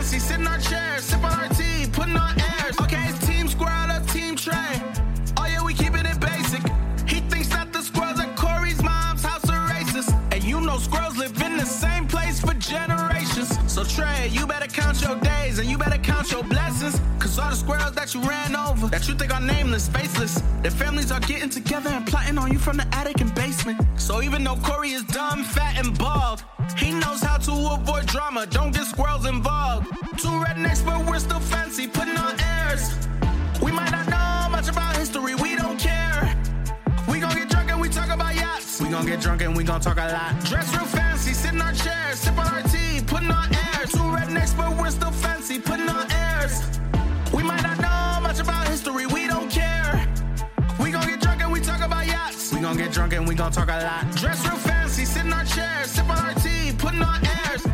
fancy, sit in our chairs, sip on our tea, putting on airs. Okay, it's Team Squirrel or Team Trey. Oh yeah, we keeping it basic. He thinks that the squirrels at Corey's mom's house are racist. And you know squirrels live in the same place for generations. So Trey, you better count your days and you better count your blessings. Cause all the squirrels that you ran over, that you think are nameless, faceless, their families are getting together and plotting on you from the attic and basement. So even though Corey is dumb, fat, and bald, he knows how to avoid drama, don't get squirrels involved. Two rednecks, but we're still fancy, putting on airs. We might not know much about history, we don't care. We gon' get drunk and we talk about yachts. We gon' get drunk and we gon' talk a lot. Dress real fancy, sit in our chairs, sip on our tea, putting on airs. Two rednecks, but we're still fancy, putting on airs. We might not know much about history, we don't care. We gon' get drunk and we talk about yachts. We gon' get drunk and we gon' talk a lot. Dress real fancy, sit in our chairs, sip on our tea, putting on airs.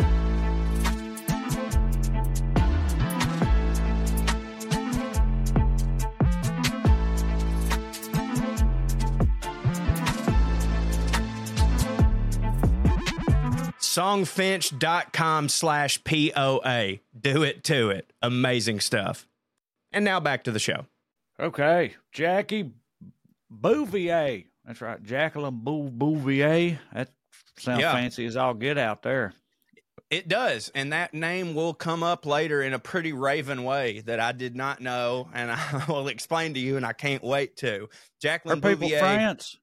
Songfinch.com slash P O A. Do it to it. Amazing stuff. And now back to the show. Okay. Jackie Bouvier. That's right. Jacqueline Bou- Bouvier. That sounds Yeah. fancy as all get out there. It does. And that name will come up later in a pretty raven way that I did not know. And I will explain to you, and I can't wait to. Her Jacqueline people, Bouvier. France.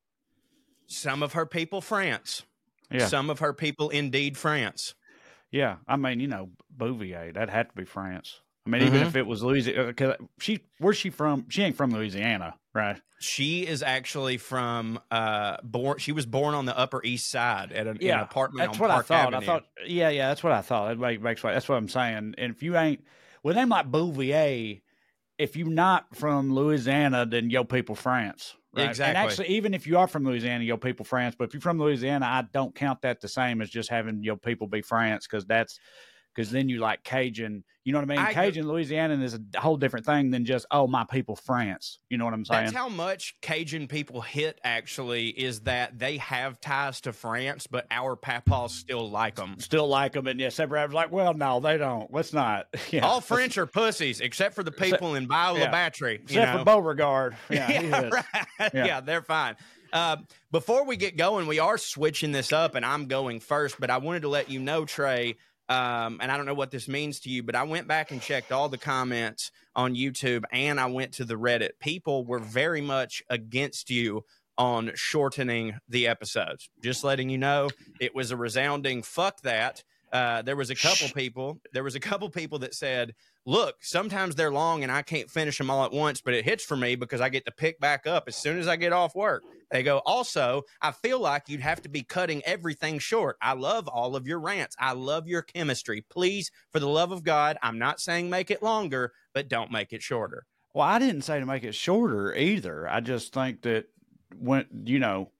Some of her people, France. Yeah. Some of her people, indeed, France. Yeah. I mean, you know, Bouvier, that had to be France. I mean, even Mhm. if it was Louisiana, cause she, where's she from? She ain't from Louisiana, right? She is actually from, uh, born. She was born on the Upper East Side at an, in an apartment that's on what Park I thought. Avenue. I thought, yeah, yeah, that's what I thought. That make, makes that's what I'm saying. And if you ain't with a name like Bouvier, if you're not from Louisiana, then your people France. Right? Exactly. And actually, even if you are from Louisiana, your people France. But if you're from Louisiana, I don't count that the same as just having your people be France, because that's because then you like Cajun. You know what I mean? I Cajun Louisianan is a whole different thing than just, oh, my people France. You know what I'm saying? That's how much Cajun people hit, actually, is that they have ties to France, but our papas still like them. Still like them. And yes, everybody's like, well, no, they don't. Let's not. Yeah. All French are pussies, except for the people in Bayou La yeah. Batterie. Except you know? for Beauregard. Yeah, he yeah, is. right. Yeah. yeah, they're fine. Uh, before we get going, we are switching this up, and I'm going first, but I wanted to let you know, Trey, um, and I don't know what this means to you, but I went back and checked all the comments on YouTube, and I went to the Reddit. People were very much against you on shortening the episodes. Just letting you know, it was a resounding fuck that. Uh, there was a couple people, there was a couple people that said, look, sometimes they're long and I can't finish them all at once, but it hits for me because I get to pick back up as soon as I get off work. They go, also, I feel like you'd have to be cutting everything short. I love all of your rants. I love your chemistry. Please, for the love of God, I'm not saying make it longer, but don't make it shorter. Well, I didn't say to make it shorter either. I just think that when, you know,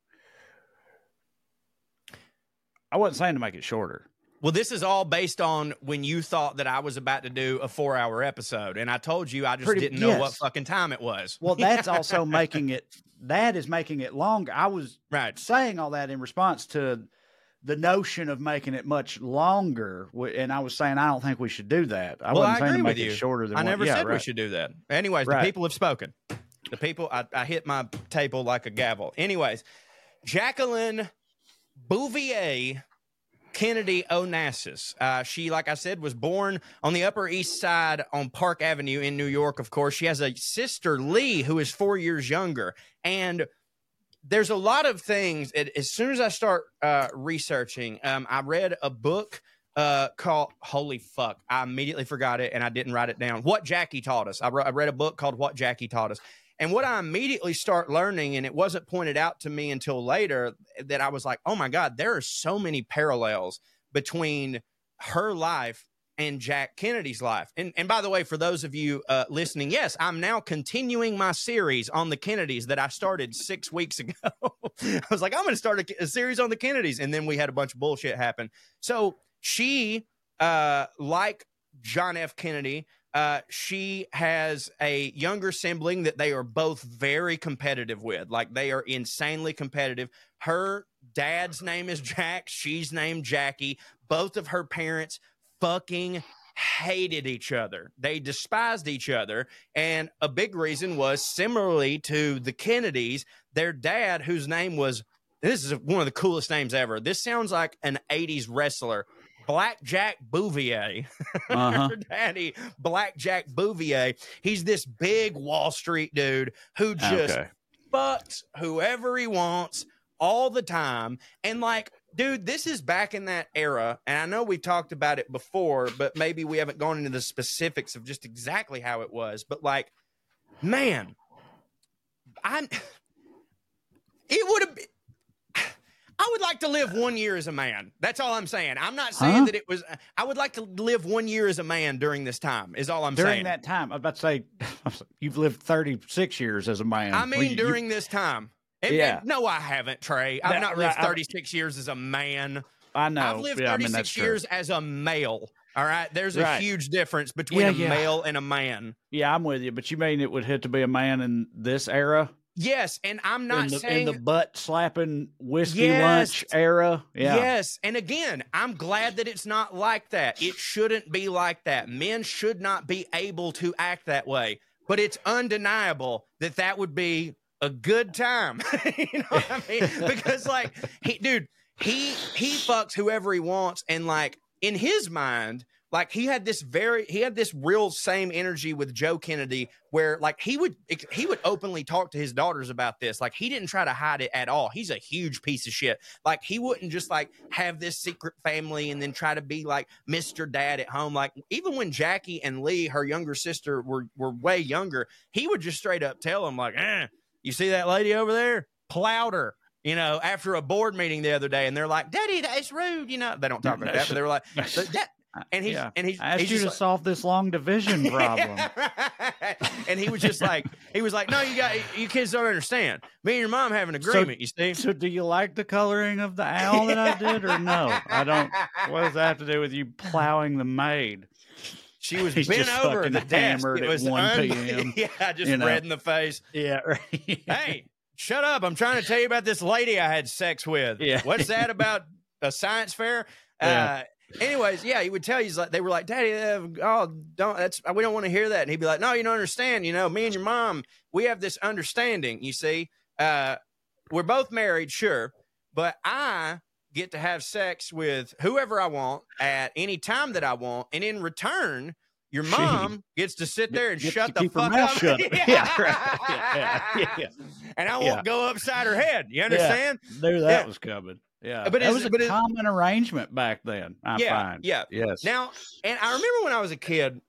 I wasn't saying to make it shorter. Well, this is all based on when you thought that I was about to do a four hour episode. And I told you I just Pretty- didn't know yes. what fucking time it was. Well, that's also making it, that is making it longer. I was Right. saying all that in response to the notion of making it much longer. wh- And I was saying, I don't think we should do that. I Well, wasn't I saying agree to make with you. it shorter than I what- never yeah, said we right. should do that. Anyways, Right. the people have spoken. The people, I, I hit my table like a gavel. Anyways, Jacqueline Bouvier Kennedy Onassis. Uh, she, like I said, was born on the Upper East Side on Park Avenue in New York, of course. She has a sister, Lee, who is four years younger. And there's a lot of things. It, as soon as I start uh, researching, um, I read a book uh, called, holy fuck, I immediately forgot it and I didn't write it down. What Jackie Taught Us. I, re- I read a book called What Jackie Taught Us. And what I immediately start learning, and it wasn't pointed out to me until later, that I was like, oh my God, there are so many parallels between her life and Jack Kennedy's life. And and by the way, for those of you uh, listening, yes, I'm now continuing my series on the Kennedys that I started six weeks ago. I was like, I'm going to start a, a series on the Kennedys. And then we had a bunch of bullshit happen. So she, uh, like John F. Kennedy, Uh, she has a younger sibling that they are both very competitive with. Like, they are insanely competitive. Her dad's name is Jack. She's named Jackie. Both of her parents fucking hated each other. They despised each other. And a big reason was, similarly to the Kennedys, their dad, whose name was, this is one of the coolest names ever. This sounds like an eighties wrestler, Blackjack Bouvier. Uh-huh. Her daddy, Blackjack Bouvier. He's this big Wall Street dude who just Okay. fucks whoever he wants all the time. And like, dude, this is back in that era. And I know we've talked about it before, but maybe we haven't gone into the specifics of just exactly how it was. But like, man, I'm, it would have been, I would like to live one year as a man. That's all I'm saying. I'm not saying Huh? that it was, I would like to live one year as a man during this time, is all I'm During saying. that time, I was about to say, you've lived thirty-six years as a man. I mean, Well, you- during this time. And- Yeah. and no, I haven't, Trey. I've That- not lived I- thirty-six years as a man. I know. I've lived Yeah, I mean, thirty-six that's true. years as a male. All right. There's a Right. huge difference between Yeah, a yeah. male and a man. Yeah, I'm with you. But you mean it would hit to be a man in this era? Yes. And I'm not in the, saying in the butt slapping whiskey Yes. lunch era. Yeah. Yes. And again, I'm glad that it's not like that. It shouldn't be like that. Men should not be able to act that way. But it's undeniable that that would be a good time. You know what I mean? Because like, he, dude, he he fucks whoever he wants, and like in his mind, like he had this very he had this real same energy with Joe Kennedy, where like he would he would openly talk to his daughters about this. Like he didn't try to hide it at all. He's a huge piece of shit. Like he wouldn't just like have this secret family and then try to be like Mister Dad at home. Like even when Jackie and Lee, her younger sister, were were way younger, he would just straight up tell them like, eh, you see that lady over there? Plowed her. You know, after a board meeting the other day, and they're like, "Daddy, that's rude." You know, they don't talk like that, but they were like, but that, and he's Yeah. and he's, I asked he's you just to like, solve this long division problem. and he was just like, he was like, "No, you got you kids don't understand. Me and your mom have an agreement. you see." So, do you like the coloring of the owl that I did, or no? I don't. What does that have to do with you plowing the maid? She was He's bent just over fucking the desk. hammered It at was one un- p.m., Yeah, just you know. red in the face. Yeah, right. Hey, shut up! I'm trying to tell you about this lady I had sex with. Yeah. What's that about a science fair? Yeah. Uh, anyways, yeah, he would tell you, he's like, they were like, "Daddy, uh, oh, don't, that's, we don't want to hear that." And he'd be like, "No, you don't understand. You know, me and your mom, we have this understanding. You see, uh, we're both married, sure, but I get to have sex with whoever I want at any time that I want, and in return, your She mom gets to sit there and gets shut to the keep her fuck mouth up." shut. Yeah, right. Yeah, yeah. And I won't Yeah. go upside her head. You understand? Knew that Yeah. was coming. Yeah, But but is that was it- a but it- common arrangement back then. I Yeah, find. yeah. Yes. Now, and I remember when I was a kid,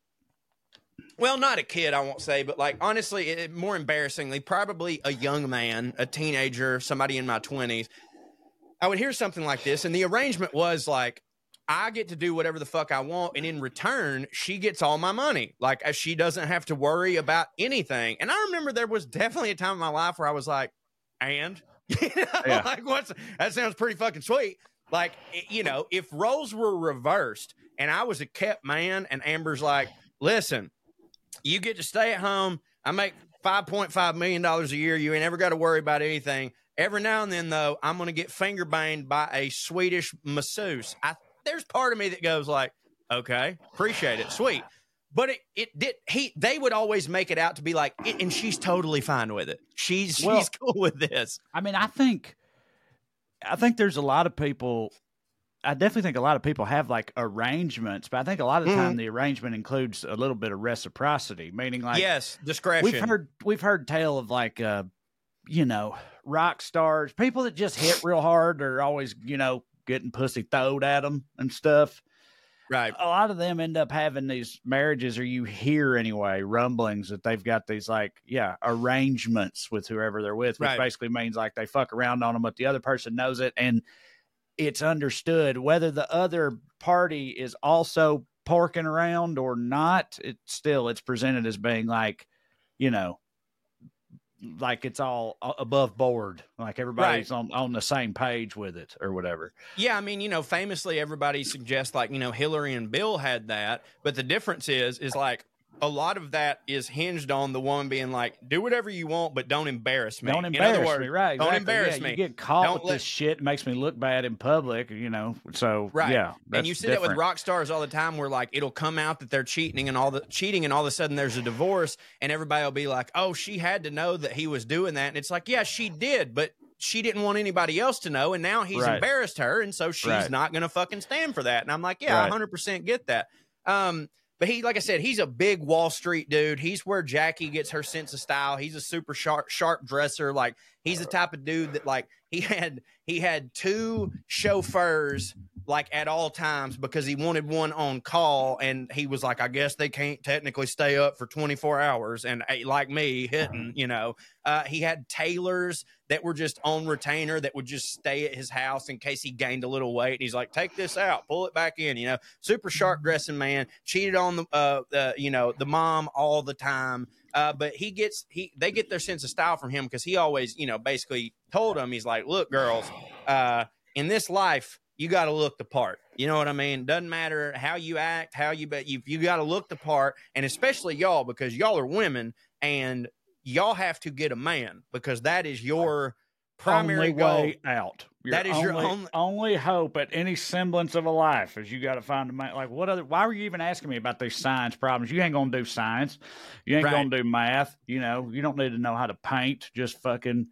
well, not a kid, I won't say, but like, honestly, it, more embarrassingly, probably a young man, a teenager, somebody in my twenties, I would hear something like this. And the arrangement was like, I get to do whatever the fuck I want. And in return, she gets all my money. Like, uh, she doesn't have to worry about anything. And I remember there was definitely a time in my life where I was like, and, you know, Yeah. like, what's that sounds pretty fucking sweet. Like, i- you know, if roles were reversed and I was a kept man and Amber's like, listen, you get to stay at home. I make five point five million dollars a year. You ain't ever got to worry about anything. Every now and then, though, I'm going to get finger banged by a Swedish masseuse. I, there's part of me that goes like, okay, appreciate it. Sweet. But it, it did. He, they would always make it out to be like, it, and she's totally fine with it. She's, she's Well- cool with this. I mean, I think, I think there's a lot of people. I definitely think a lot of people have like arrangements, but I think a lot of the time Mhm. the arrangement includes a little bit of reciprocity, meaning like Yes, discretion. we've heard we've heard tale of like uh, you know, rock stars, people that just hit real hard are always, you know, getting pussy throwed at them and stuff. Right. A lot of them end up having these marriages, or you hear anyway, rumblings that they've got these like, yeah, arrangements with whoever they're with, which Right. basically means like they fuck around on them, but the other person knows it. And it's understood whether the other party is also porking around or not. It's still, it's presented as being like, you know, like it's all a- above board, like everybody's on, on the same page with it or whatever. Yeah, I mean, you know, famously everybody suggests like, you know, Hillary and Bill had that, but the difference is is like a lot of that is hinged on the woman being like, do whatever you want, but don't embarrass me. Don't embarrass in other words, me, right? Don't exactly. embarrass yeah, me. You get caught don't with let, this shit. It makes me look bad in public, you know. So right. yeah, and you see different. that with rock stars all the time, where like it'll come out that they're cheating and all the cheating, and all of a sudden there's a divorce, and everybody will be like, oh, she had to know that he was doing that, and it's like, yeah, she did, but she didn't want anybody else to know, and now he's right. embarrassed her, and so she's right. not going to fucking stand for that. And I'm like, yeah, right. I one hundred percent get that. Um, but he, like I said, he's a big Wall Street dude. He's where Jackie gets her sense of style. He's a super sharp, sharp dresser. Like, he's the type of dude that, like, he had he had two chauffeurs like at all times because he wanted one on call, and he was like, I guess they can't technically stay up for twenty-four hours, and like me hitting, you know. Uh, he had tailors that were just on retainer that would just stay at his house in case he gained a little weight. And he's like, take this out, pull it back in, you know. Super sharp dressing man, cheated on the uh, uh you know the mom all the time. Uh, but he gets he they get their sense of style from him because he always, you know, basically told them, he's like, look, girls, uh, in this life, you got to look the part. You know what I mean? Doesn't matter how you act, how you, but you, you got to look the part. And especially y'all, because y'all are women and y'all have to get a man because that is your primary only goal. way out. Your that is only, your only only hope at any semblance of a life is you got to find a man. Like, what other? Why were you even asking me about these science problems? You ain't gonna do science. You ain't right. gonna do math. You know, you don't need to know how to paint. Just fucking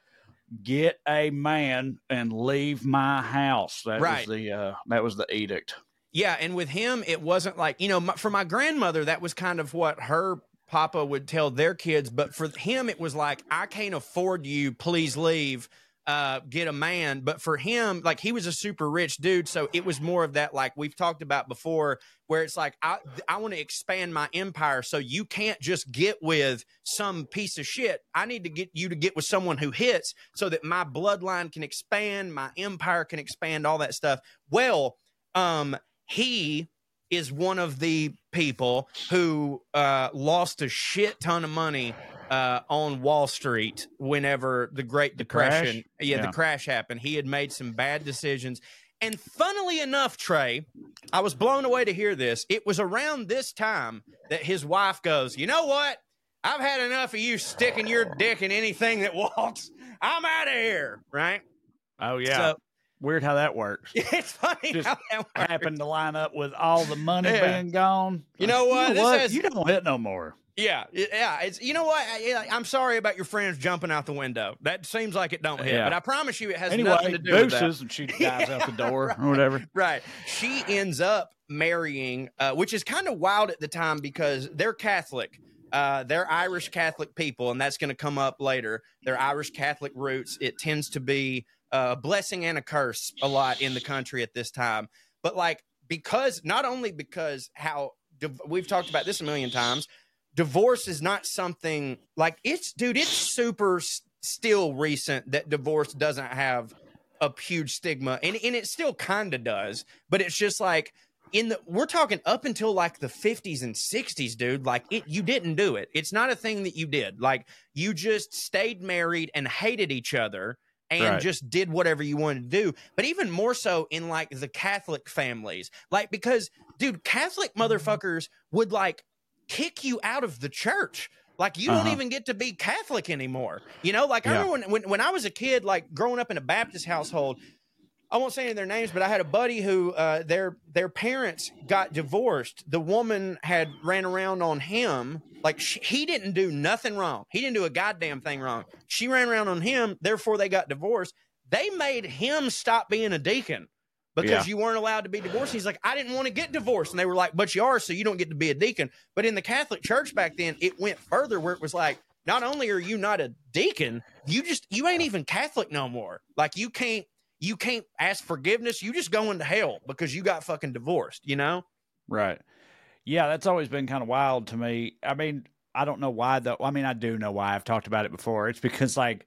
get a man and leave my house. That right. was the uh, that was the edict. Yeah, and with him, it wasn't like, you know, my, for my grandmother, that was kind of what her papa would tell their kids. But for him, it was like, I can't afford you. Please leave. Uh, get a man. But for him, like, he was a super rich dude. So it was more of that, like we've talked about before, where it's like, I, I want to expand my empire. So you can't just get with some piece of shit. I need to get you to get with someone who hits so that my bloodline can expand, my empire can expand, all that stuff. Well, um, he is one of the people who uh, lost a shit ton of money Uh, on Wall Street whenever the Great Depression, the yeah, yeah, the crash happened. He had made some bad decisions. And funnily enough, Trey, I was blown away to hear this. It was around this time that his wife goes, you know what? I've had enough of you sticking your dick in anything that walks. I'm out of here, right? Oh, yeah. So, weird how that works. It's funny Just how that works. happened to line up with all the money Yeah. being gone. You know what? You, know This what? has- you don't hit no more. Yeah, yeah. It's you know what? I, I'm sorry about your friends jumping out the window. That seems like it don't hit, Yeah. but I promise you, it has Anyway, nothing to do with deuces, that. and she dives out the door right, or whatever. Right. She ends up marrying, uh, which is kind of wild at the time because they're Catholic. Uh, they're Irish Catholic people, and that's going to come up later. They're Irish Catholic roots. It tends to be a blessing and a curse a lot in the country at this time. But like, because not only because how we've talked about this a million times, divorce is not something like it's, dude, it's super s- still recent that divorce doesn't have a huge stigma. And, and it still kind of does, but it's just like in the, we're talking up until like the fifties and sixties, dude, like it, you didn't do it. It's not a thing that you did. Like you just stayed married and hated each other and Right. just did whatever you wanted to do. But even more so in like the Catholic families, like, because dude, Catholic motherfuckers would like kick you out of the church. Like you Uh-huh. don't even get to be Catholic anymore. You know, like I Yeah. remember when, when, when I was a kid, like growing up in a Baptist household, I won't say any of their names, but I had a buddy who uh, their their parents got divorced. The woman had ran around on him. Like she, he didn't do nothing wrong. He didn't do a goddamn thing wrong. She ran around on him. Therefore, they got divorced. They made him stop being a deacon because Yeah. you weren't allowed to be divorced. He's like, I didn't want to get divorced. And they were like, but you are, so you don't get to be a deacon. But in the Catholic Church back then, it went further where it was like, not only are you not a deacon, you just, you ain't even Catholic no more. Like you can't, you can't ask forgiveness. You just go into hell because you got fucking divorced, you know? Right. Yeah, that's always been kind of wild to me. I mean, I don't know why though. I mean, I do know why. I've talked about it before. It's because like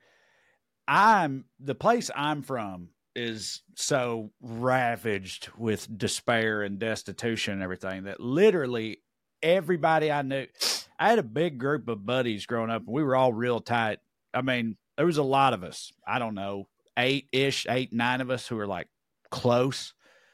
I'm the place I'm from is so ravaged with despair and destitution and everything that literally everybody I knew, I had a big group of buddies growing up and we were all real tight. I mean, there was a lot of us. I don't know, eight ish, eight, nine of us who were like close.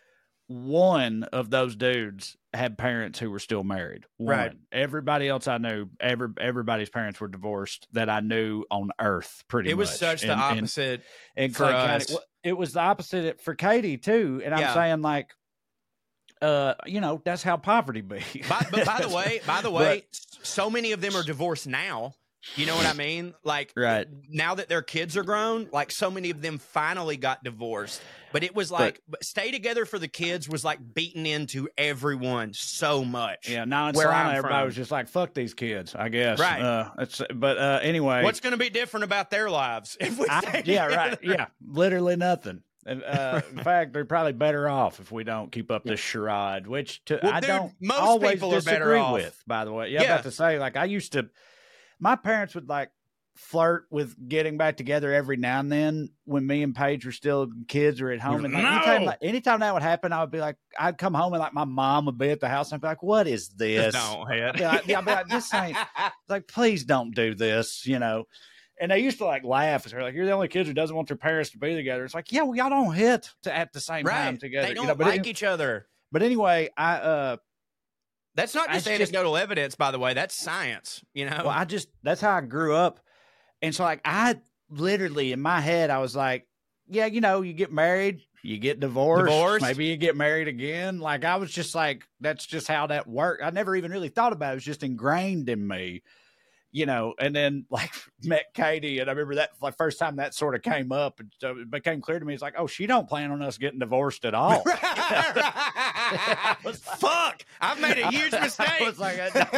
one of those dudes had parents who were still married. One. Right. Everybody else I knew, every everybody's parents were divorced that I knew on Earth. Pretty It was much. such the And- and- opposite and for Clay us. County- it was the opposite for Katie too. And I'm Yeah. saying like, uh, you know, that's how poverty be. By, but by the way, by the way, so many of them are divorced now. You know what I mean? Like, Right. now that their kids are grown, like so many of them finally got divorced. But it was like, but, stay together for the kids was like beaten into everyone so much. Yeah, now in where Salina, I'm everybody from. was just like, "Fuck these kids," I guess. Right. Uh, it's, but uh, anyway, What's going to be different about their lives if we I, stay yeah, together? right. Yeah, literally nothing. And uh, in fact, they're probably better off if we don't keep up this charade, which to, Well, I dude, don't most always people are better disagree off. with. By the way, yeah, I'm Yeah. about to say, like I used to, my parents would like flirt with getting back together every now and then when me and Paige were still kids or at home. And like, No! anytime, like, anytime that would happen, I would be like, I'd come home and like my mom would be at the house and I'd be like, "What is this?" Don't I'd hit. be like, yeah, I'd be like, "This ain't." Like, please don't do this, you know. And they used to like laugh. They're like, "You're the only kids who doesn't want their parents to be together." It's like, yeah, well, y'all don't hit to, at the same time Right. together. They don't you know, but, like any- each other. but anyway, I uh, That's not just That's just- anecdotal evidence, by the way. That's science, you know? well, I just that's how I grew up, and so like I literally in my head I was like, yeah, you know, you get married, you get divorced, Divorced. maybe you get married again. Like I was just like, that's just how that worked. I never even really thought about it. It was just ingrained in me. You know, and then like met Katie, and I remember that like first time that sort of came up, and so it became clear to me. It's like, oh, she don't plan on us getting divorced at all. Fuck! I've made a huge mistake. I was like,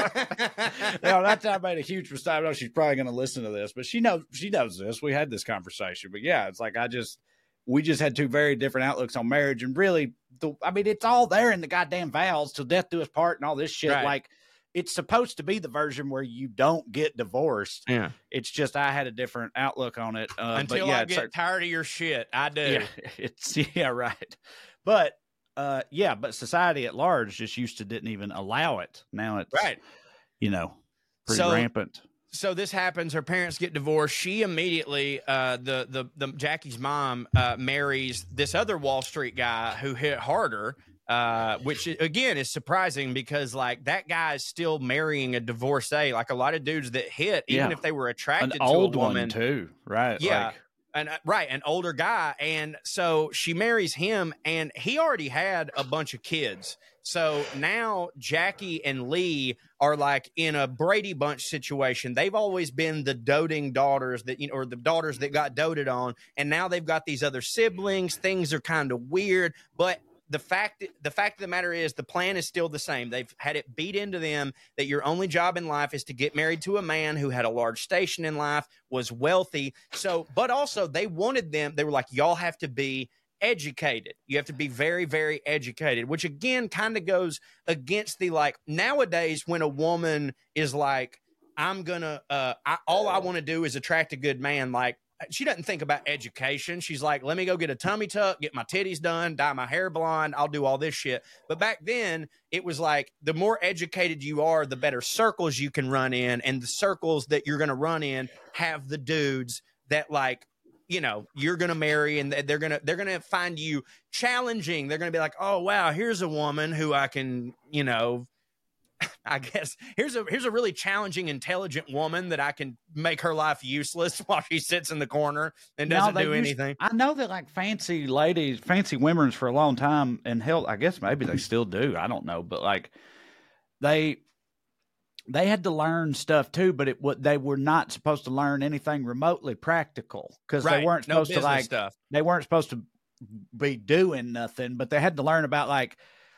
no, that's how I made a huge mistake. I know she's probably going to listen to this, but she knows she knows this. We had this conversation, but yeah, it's like I just we just had two very different outlooks on marriage, and really, the I mean, it's all there in the goddamn vows till death do us part and all this shit. Right. Like, it's supposed to be the version where you don't get divorced. Yeah. It's just I had a different outlook on it. Uh, Until but yeah, I it's get like- tired of your shit, I do. yeah, it's yeah, right. But uh, yeah, but society at large just used to didn't even allow it. Now it's Right. you know, pretty So- rampant. So this happens. Her parents get divorced. She immediately, uh, the the the Jackie's mom, uh, marries this other Wall Street guy who hit harder. Uh, which again is surprising because like that guy is still marrying a divorcee. Like a lot of dudes that hit, even Yeah. if they were An attracted to old a woman, one too, right? Yeah. Like, an uh, right, an older guy, and so she marries him, and he already had a bunch of kids. So now Jackie and Lee are like in a Brady Bunch situation. They've always been the doting daughters that you know, or the daughters that got doted on, and now they've got these other siblings. Things are kind of weird, but the fact the fact of the matter is the plan is still the same. They've had it beat into them that your only job in life is to get married to a man who had a large station in life, was wealthy. So, but also they wanted them, they were like, y'all have to be educated. You have to be very, very educated, which again kind of goes against the like nowadays when a woman is like, I'm gonna uh I, all I want to do is attract a good man, like she doesn't think about education. She's like, let me go get a tummy tuck, get my titties done, dye my hair blonde. I'll do all this shit. But back then it was like, the more educated you are, the better circles you can run in. And the circles that you're going to run in have the dudes that like, you know, you're going to marry, and they're going to, they're going to find you challenging. They're going to be like, oh, wow, here's a woman who I can, you know, I guess here's a here's a really challenging, intelligent woman that I can make her life useless while she sits in the corner and no, doesn't they do used- anything. I know that like fancy ladies, fancy women's for a long time, and hell, I guess maybe they still do. I don't know, but like they they had to learn stuff too, but it what they were not supposed to learn anything remotely practical because Right. they weren't No supposed to business like stuff. they weren't supposed to be doing nothing, but they had to learn about like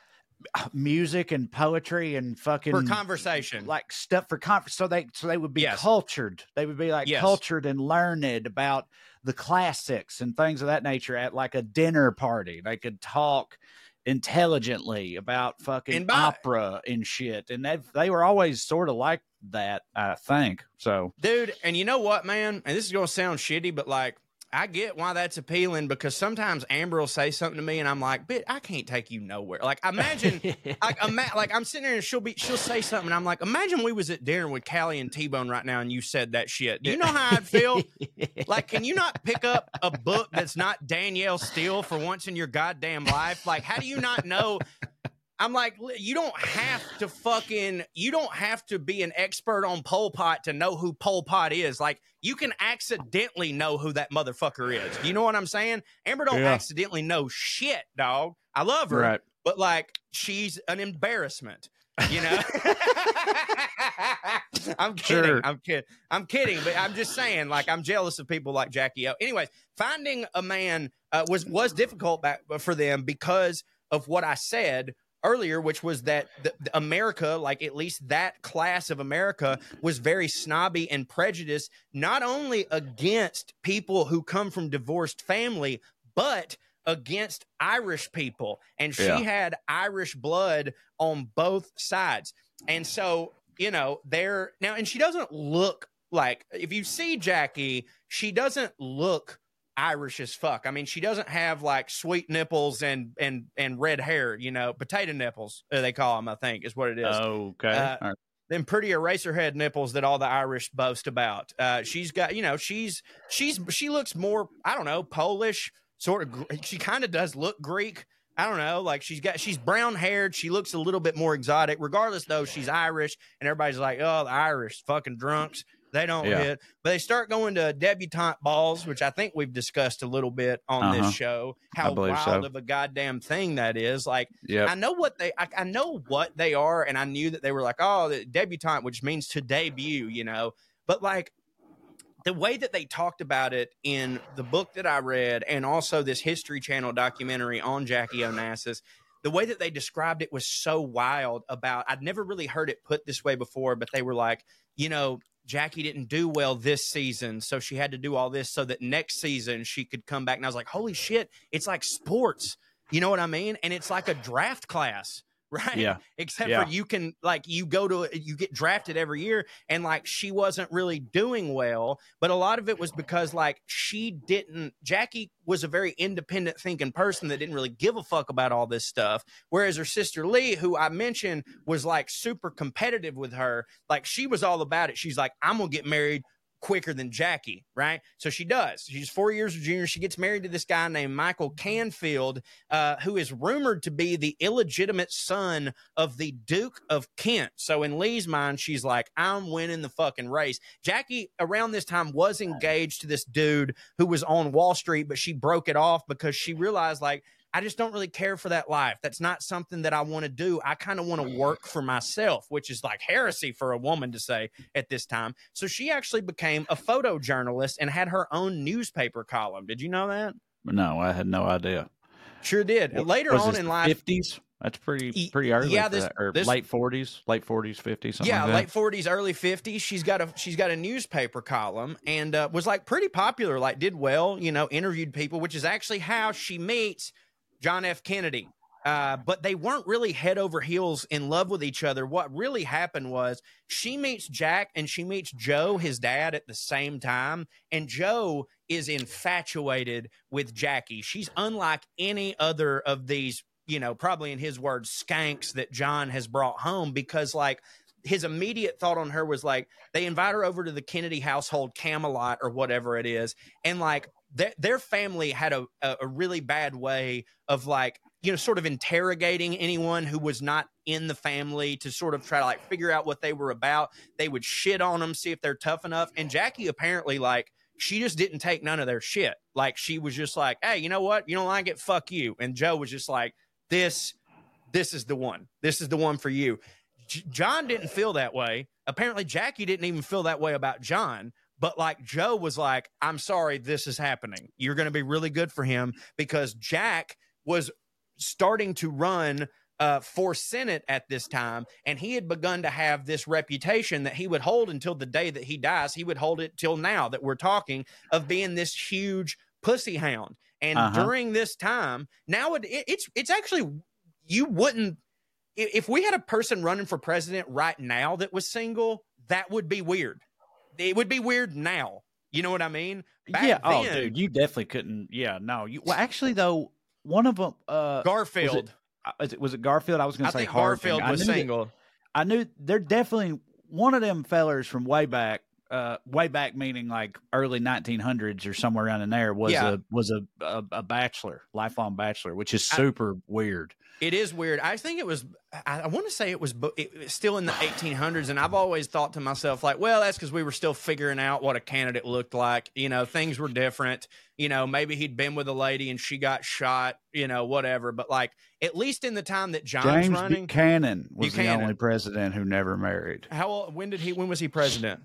music and poetry and fucking For conversation. like stuff for conference. So they so they would be Yes. cultured. They would be like Yes. cultured and learned about the classics and things of that nature at like a dinner party. They could talk intelligently about fucking And by- opera and shit. And they they were always sort of like that, I think. So Dude, and you know what, man? And this is going to sound shitty, but like, I get why that's appealing because sometimes Amber will say something to me and I'm like, bitch, I can't take you nowhere. Like imagine, like, ima- like I'm sitting there and she'll be, she'll say something and I'm like, imagine we was at dinner with Callie and T-Bone right now and you said that shit. Do you know how I'd feel? Like, can you not pick up a book that's not Danielle Steele for once in your goddamn life? Like, how do you not know? I'm like, you don't have to fucking, you don't have to be an expert on Pol Pot to know who Pol Pot is. Like, you can accidentally know who that motherfucker is. You know what I'm saying? Amber don't Yeah. accidentally know shit, dog. I love her, Right. but like, she's an embarrassment. You know, I'm kidding. Sure. I'm kidding. I'm kidding. But I'm just saying, like, I'm jealous of people like Jackie O. Anyways, finding a man uh, was was difficult back for them because of what I said earlier, which was that the, the America, like at least that class of America, was very snobby and prejudiced, not only against people who come from divorced family, but against Irish people. And she Yeah. had Irish blood on both sides. And so, you know, there now, and she doesn't look like, if you see Jackie, she doesn't look Irish as fuck. I mean, she doesn't have like sweet nipples and and and red hair, you know, potato nipples, uh, they call them, I think is what it is. Okay. Uh, All right. Them pretty eraserhead nipples that all the Irish boast about. Uh, she's got, you know, she's she's she looks more, I don't know, Polish, sort of. Gr- She kind of does look Greek. I don't know, like she's got she's brown haired. She looks a little bit more exotic. Regardless, though, she's Irish, and everybody's like, oh, the Irish fucking drunks. They don't Yeah. hit, but they start going to debutante balls, which I think we've discussed a little bit on Uh-huh. this show. How I believe wild so. of a goddamn thing that is! Like, Yep. I know what they, I, I know what they are, and I knew that they were like, oh, the debutante, which means to debut, you know. But like the way that they talked about it in the book that I read, and also this History Channel documentary on Jackie Onassis, the way that they described it was so wild. About, I'd never really heard it put this way before, but they were like, you know, Jackie didn't do well this season, so she had to do all this so that next season she could come back. And I was like, holy shit, it's like sports. You know what I mean? And it's like a draft class, right? Yeah. Except Yeah. for you can, like, you go to, you get drafted every year, and like she wasn't really doing well. But a lot of it was because like she didn't, Jackie was a very independent thinking person that didn't really give a fuck about all this stuff. Whereas her sister Lee, who I mentioned was like super competitive with her, like she was all about it. She's like, I'm going to get married quicker than Jackie, right? So she does. She's four years of junior. She gets married to this guy named Michael Canfield, uh, who is rumored to be the illegitimate son of the Duke of Kent. So in Lee's mind, she's like, I'm winning the fucking race. Jackie, around this time, was engaged to this dude who was on Wall Street, but she broke it off because she realized, like, I just don't really care for that life. That's not something that I want to do. I kind of want to work for myself, which is like heresy for a woman to say at this time. So she actually became a photojournalist and had her own newspaper column. Did you know that? No, I had no idea. Sure did. What- Later was on this in life, fifties. That's pretty E- pretty early. yeah, for this- that. Or this- late forties, late forties, fifties. Something yeah, like that. late forties, early fifties. She's got a she's got a newspaper column and uh, was like pretty popular. Like did well, you know, interviewed people, which is actually how she meets John F. Kennedy. Uh, but they weren't really head over heels in love with each other. What really happened was she meets Jack and she meets Joe, his dad, at the same time. And Joe is infatuated with Jackie. She's unlike any other of these, you know, probably in his words, skanks that John has brought home, because like his immediate thought on her was like, they invite her over to the Kennedy household Camelot or whatever it is. And like their, their family had a, a, a really bad way of like, you know, sort of interrogating anyone who was not in the family to sort of try to like figure out what they were about. They would shit on them, see if they're tough enough. And Jackie apparently like, she just didn't take none of their shit. Like she was just like, hey, you know what? You don't like it? Fuck you. And Joe was just like, this, this is the one. This is the one for you. J- John didn't feel that way. Apparently Jackie didn't even feel that way about John. But like Joe was like, I'm sorry, this is happening. You're going to be really good for him, because Jack was starting to run uh, for Senate at this time. And he had begun to have this reputation that he would hold until the day that he dies. He would hold it till now that we're talking, of being this huge pussy hound. And Uh-huh. during this time, now it, it, it's, it's actually, you wouldn't, i- if we had a person running for president right now that was single, that would be weird. It would be weird now. You know what I mean? Back yeah. then, Oh, dude, you definitely couldn't. Yeah, no. You well, actually, though, one of them, uh, Garfield. Was it, was it Garfield? I was going I to say think Harding. Garfield was I single. That, I knew they're definitely one of them fellers from way back. Uh, way back, meaning like early nineteen hundreds or somewhere around in there, was Yeah. a was a, a a bachelor, lifelong bachelor, which is super I, weird. It is weird. I think it was. I, I want to say it was, it was still in the eighteen hundreds, and I've always thought to myself, like, well, that's because we were still figuring out what a candidate looked like. You know, things were different. You know, maybe he'd been with a lady and she got shot. You know, whatever. But like, at least in the time that John's James running, Buchanan was Buchanan. the only president who never married. How old? When did he? When was he president?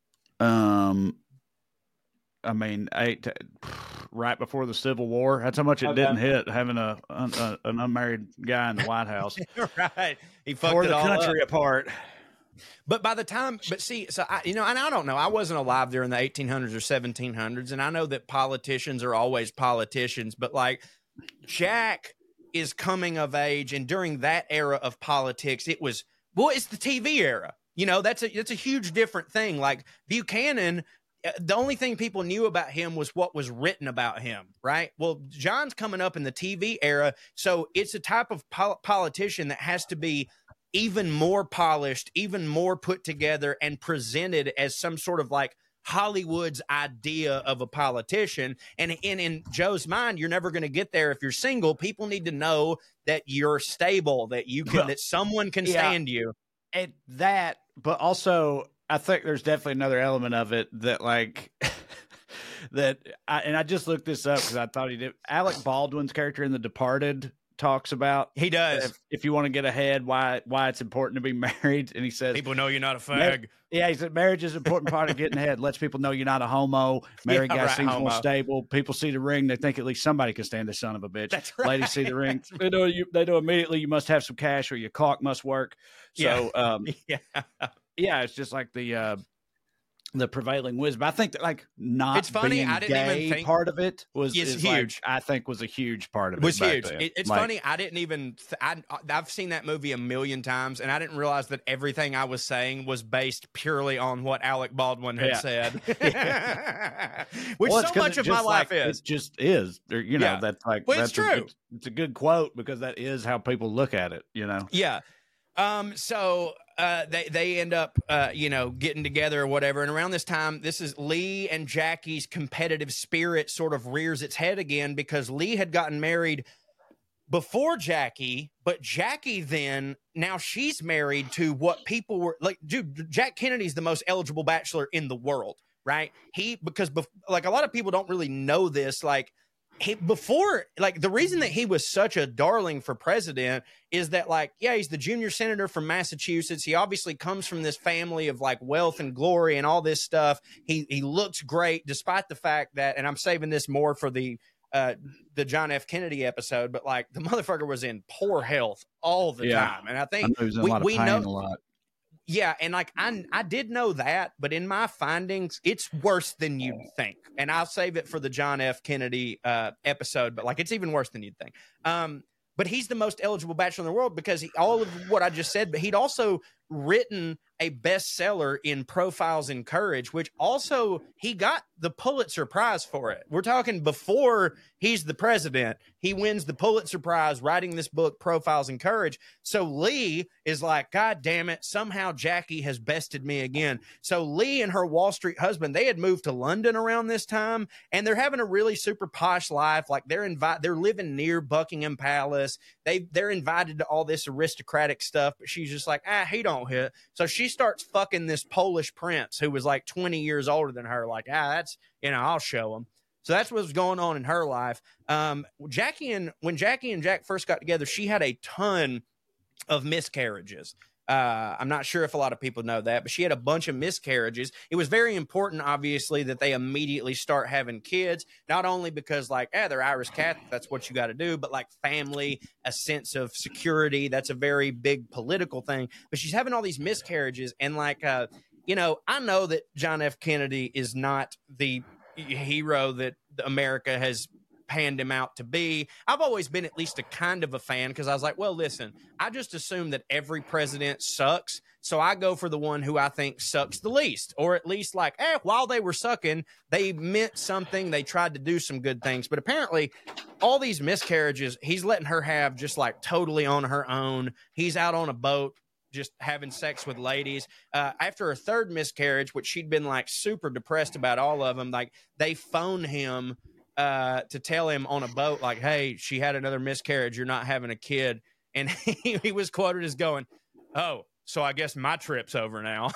Um, I mean, eight, right before the Civil War. That's how much it Okay. didn't hit having a, a an unmarried guy in the White House. Right, he fucked Tore it the all country up. apart. But by the time, but see, so I, you know, and I don't know, I wasn't alive during the eighteen hundreds or seventeen hundreds, and I know that politicians are always politicians, but like Jack is coming of age, and during that era of politics, it was, well, it's the T V era. You know, that's a that's a huge different thing. Like Buchanan, the only thing people knew about him was what was written about him, right? Well, John's coming up in the T V era, so it's a type of pol- politician that has to be even more polished, even more put together, and presented as some sort of like Hollywood's idea of a politician. And in, in Joe's mind, you're never going to get there if you're single. People need to know that you're stable, that you can, that someone can Yeah. stand you. And that, but also, I think there's definitely another element of it that, like, that, I, and I just looked this up because I thought he did. Alec Baldwin's character in The Departed talks about He does. if, if you want to get ahead, why why it's important to be married. And he says, People know you're not a Mar- fag. yeah, he said marriage is an important part of getting ahead. Lets people know you're not a homo. Married Yeah, guy right, seems homo. more stable. People see the ring, they think at least somebody can stand the son of a bitch. That's right. Ladies see the ring, they know you. They know immediately you must have some cash or your cock must work. So, Yeah. um, Yeah. yeah, it's just like the uh, the prevailing wisdom. I think that like not It's funny, being I didn't even gay think- part of it was It's is, like, huge. I think was a huge part of It was it. back huge. then. It, it's Like, funny. I didn't even. Th- I, I've seen that movie a million times, and I didn't realize that everything I was saying was based purely on what Alec Baldwin had Yeah. said. Which well, it's so 'cause much it of my just, life like, is. It just is. Or, you know, Yeah. that's like Well, it's that's a- true. it's, it's a good quote because that is how people look at it. You know. Yeah. Um. So uh, they they end up uh, you know, getting together or whatever, and around this time, this is Lee and Jackie's competitive spirit sort of rears its head again because Lee had gotten married before Jackie, but Jackie then now she's married to what people were like. Dude, Jack Kennedy's the most eligible bachelor in the world, right? He because bef- like a lot of people don't really know this, like. He, before, like, the reason that he was such a darling for president is that, like, yeah, he's the junior senator from Massachusetts. He obviously comes from this family of, like, wealth and glory and all this stuff. He he looks great, despite the fact that, and I'm saving this more for the uh, the John F. Kennedy episode, but, like, the motherfucker was in poor health all the Yeah. time. And I I think know he was in we, a lot of we pain know, a lot. yeah, and like I I did know that, but in my findings, it's worse than you'd think. And I'll save it for the John F. Kennedy uh, episode, but like it's even worse than you'd think. Um, but he's the most eligible bachelor in the world because he all of what I just said, but he'd also written a bestseller in Profiles in Courage, which also he got the Pulitzer Prize for it. We're talking before he's the president. He wins the Pulitzer Prize writing this book, Profiles in Courage. So Lee is like, God damn it, somehow Jackie has bested me again. So Lee and her Wall Street husband, they had moved to London around this time, and they're having a really super posh life. Like they're invited, they're living near Buckingham Palace. They they're invited to all this aristocratic stuff, but she's just like, ah, he don't hit. So she starts fucking this Polish prince who was like twenty years older than her. Like, ah, that's, you know, I'll show him. So that's what's going on in her life. Um, Jackie and when Jackie and Jack first got together, she had a ton of miscarriages. Uh, I'm not sure if a lot of people know that, but she had a bunch of miscarriages. It was very important, obviously, that they immediately start having kids, not only because, like, eh, they're Irish Catholic, that's what you got to do, but like family, a sense of security. That's a very big political thing. But she's having all these miscarriages. And, like, uh, you know, I know that John F. Kennedy is not the hero that America has panned him out to be. I've always been at least a kind of a fan because I was like, well, listen, I just assume that every president sucks. So I go for the one who I think sucks the least, or at least like, eh, while they were sucking, they meant something. They tried to do some good things. But apparently all these miscarriages, he's letting her have just like totally on her own. He's out on a boat, just having sex with ladies. Uh, after her third miscarriage, which she'd been like super depressed about all of them, like they phone him uh, to tell him on a boat, like, hey, she had another miscarriage. You're not having a kid. And he, he was quoted as going, oh, so I guess my trip's over now.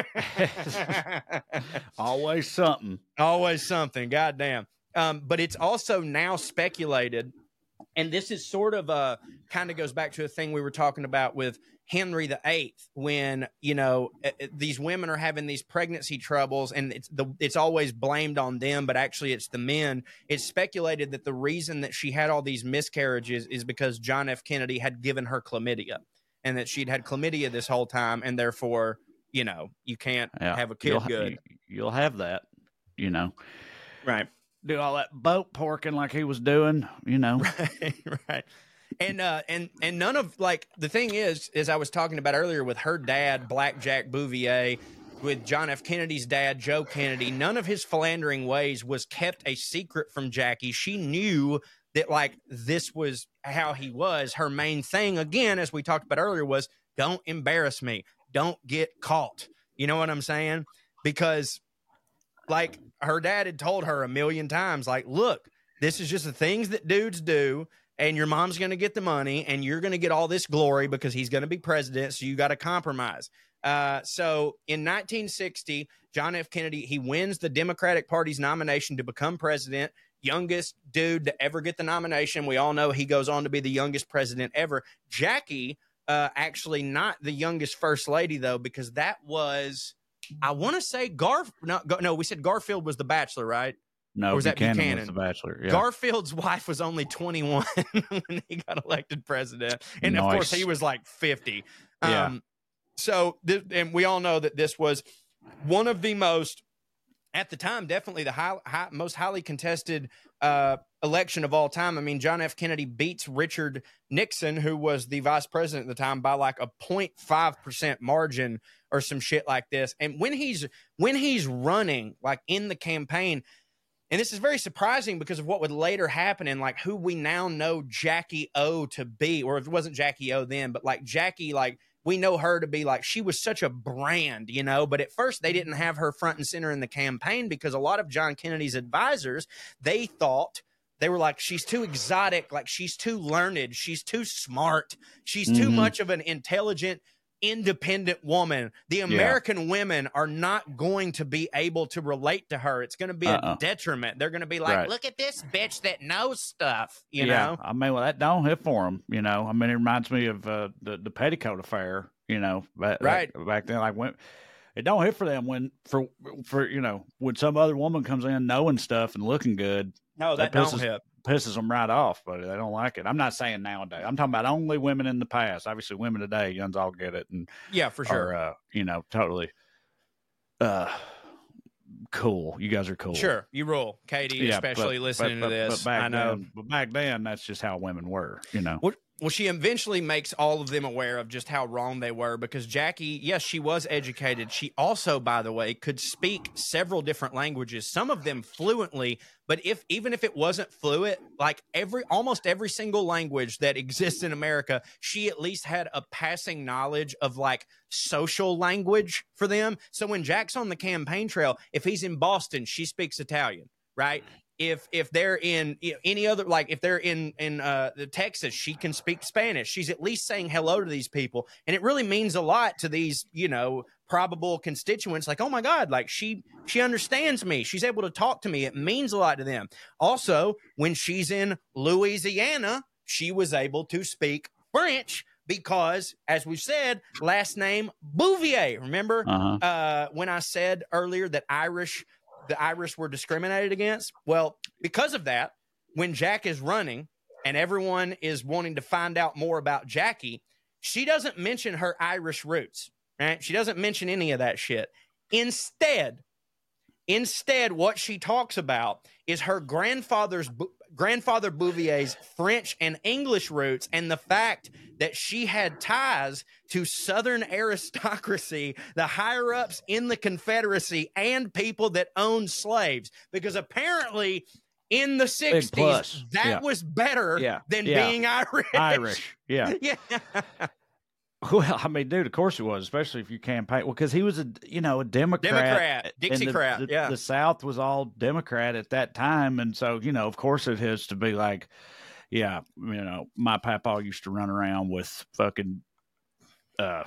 Always something. Always something. Goddamn. Um, but it's also now speculated, and this is sort of a kind of goes back to a thing we were talking about with Henry the Eighth, when, you know, these women are having these pregnancy troubles, and it's the it's always blamed on them, but actually it's the men. It's speculated that the reason that she had all these miscarriages is because John F. Kennedy had given her chlamydia, and that she'd had chlamydia this whole time, and therefore, you know, you can't Yeah. have a kid You'll, good. You'll have that, you know. Right. Do all that boat porking like he was doing, you know. Right, right. And uh and and none of, like, the thing is, as I was talking about earlier with her dad, Black Jack Bouvier, with John F. Kennedy's dad, Joe Kennedy, none of his philandering ways was kept a secret from Jackie. She knew that, like, this was how he was. Her main thing, again, as we talked about earlier, was don't embarrass me. Don't get caught. You know what I'm saying? Because, like, her dad had told her a million times, like, look, this is just the things that dudes do, and your mom's going to get the money, and you're going to get all this glory because he's going to be president, so you got to compromise. Uh, so in nineteen sixty, John F. Kennedy, he wins the Democratic Party's nomination to become president, youngest dude to ever get the nomination. We all know he goes on to be the youngest president ever. Jackie, uh, actually not the youngest first lady, though, because that was... I want to say Garf. No, no, we said Garfield was the Bachelor, right? No, Or was that Buchanan, Buchanan? was the Bachelor. Yeah. Garfield's wife was only twenty-one when he got elected president, and of course Nice. he was like fifty. Yeah. Um, so, th- and we all know that this was one of the most, at the time, definitely the high, high, most highly contested uh, election of all time. I mean, John F. Kennedy beats Richard Nixon, who was the vice president at the time, by like a zero point five percent margin or some shit like this. And when he's when he's running, like in the campaign, and this is very surprising because of what would later happen and like who we now know Jackie O to be, or if it wasn't Jackie O then, but like Jackie, like we know her to be like, she was such a brand, you know, but at first they didn't have her front and center in the campaign because a lot of John Kennedy's advisors, they thought, they were like, she's too exotic, like she's too learned, she's too smart, she's too Mhm. much of an intelligent, independent woman. The American women are not going to be able to relate to her. It's going to be Uh-uh. a detriment. They're going to be like, Right. look at this bitch that knows stuff, you yeah. know? I mean, well, that don't hit for him, you know. I mean, it reminds me of uh, the the petticoat affair, you know, back, Right. back, back then. Like when it don't hit for them when for for you know when some other woman comes in knowing stuff and looking good, No, that, That don't pisses- hit. pisses them right off. But they don't like it. I'm not saying nowadays. I'm talking about only women in the past. Obviously, women today, guns all get it, and Yeah, for sure. are uh, you know totally uh cool. You guys are cool. Sure. You rule. Katie, Yeah, especially but- listening but- to but- this. But back I know. then, but back then, that's just how women were. You know. Well, well, she eventually makes all of them aware of just how wrong they were because Jackie, yes, she was educated. She also, by the way, could speak several different languages, some of them fluently. But if even if it wasn't fluent, like every almost every single language that exists in America, she at least had a passing knowledge of like social language for them. So when Jack's on the campaign trail, if he's in Boston, she speaks Italian, right? If if they're in you know, any other, like if they're in in uh, the Texas, she can speak Spanish. She's at least saying hello to these people, and it really means a lot to these you know probable constituents. Like, oh my God, like she she understands me. She's able to talk to me. It means a lot to them. Also, when she's in Louisiana, she was able to speak French because, as we've said, last name Bouvier. Remember Uh-huh. uh, when I said earlier that Irish. The Irish were discriminated against. Well, because of that, when Jack is running and everyone is wanting to find out more about Jackie, she doesn't mention her Irish roots, right? She doesn't mention any of that shit. Instead, instead, what she talks about is her grandfather's grandfather Bouvier's French and English roots, and the fact that she had ties to Southern aristocracy, the higher ups in the Confederacy, and people that owned slaves. Because apparently in the sixties, that yeah. was better yeah. than yeah. being Irish. Irish, yeah. yeah. Well, I mean, dude, of course it was, especially if you campaign. Well, because he was a, you know, a Democrat. Democrat, Dixiecrat, the, the, yeah. The South was all Democrat at that time. And so, you know, of course it has to be like, yeah, you know, my papa used to run around with fucking uh,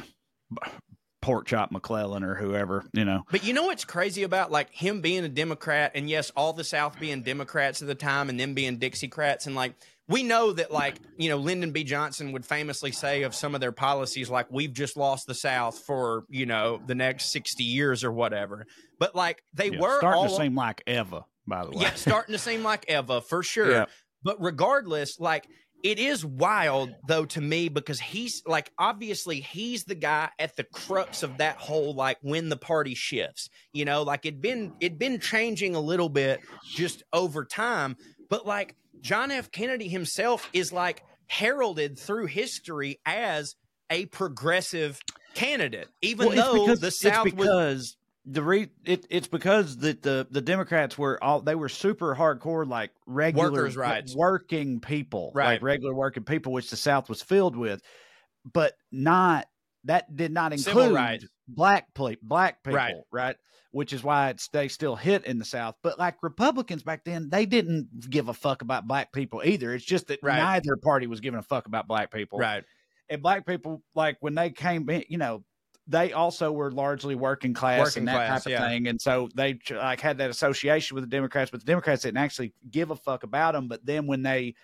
Pork Chop McClellan or whoever, you know. But you know what's crazy about, like, him being a Democrat, and yes, all the South being Democrats at the time and them being Dixiecrats, and, like, we know that, like, you know, Lyndon B. Johnson would famously say of some of their policies, like, we've just lost the South for, you know, the next sixty years or whatever. But, like, they yeah, were starting all to seem like Eva, by the way. Yeah, starting to seem like Eva, for sure. Yeah. But regardless, like, it is wild, though, to me, because he's, like, obviously he's the guy at the crux of that whole, like, when the party shifts. You know, like, it'd been, it'd been changing a little bit just over time. But, like, John F. Kennedy himself is, like, heralded through history as a progressive candidate, even well, though because, the South it's because was the re it, it's because the, the the Democrats were all they were super hardcore, like regular Workers' rights. working people, Right. like regular working people, which the South was filled with, but not that did not Civil include rights. black ple- black people, Right. right? Which is why it's they still hit in the South. But like Republicans back then, they didn't give a fuck about black people either. It's just that Right. neither party was giving a fuck about black people, right. and black people, like when they came in, you know, they also were largely working class Working and that class, type of yeah. thing. And so they like had that association with the Democrats, but the Democrats didn't actually give a fuck about them. But then when they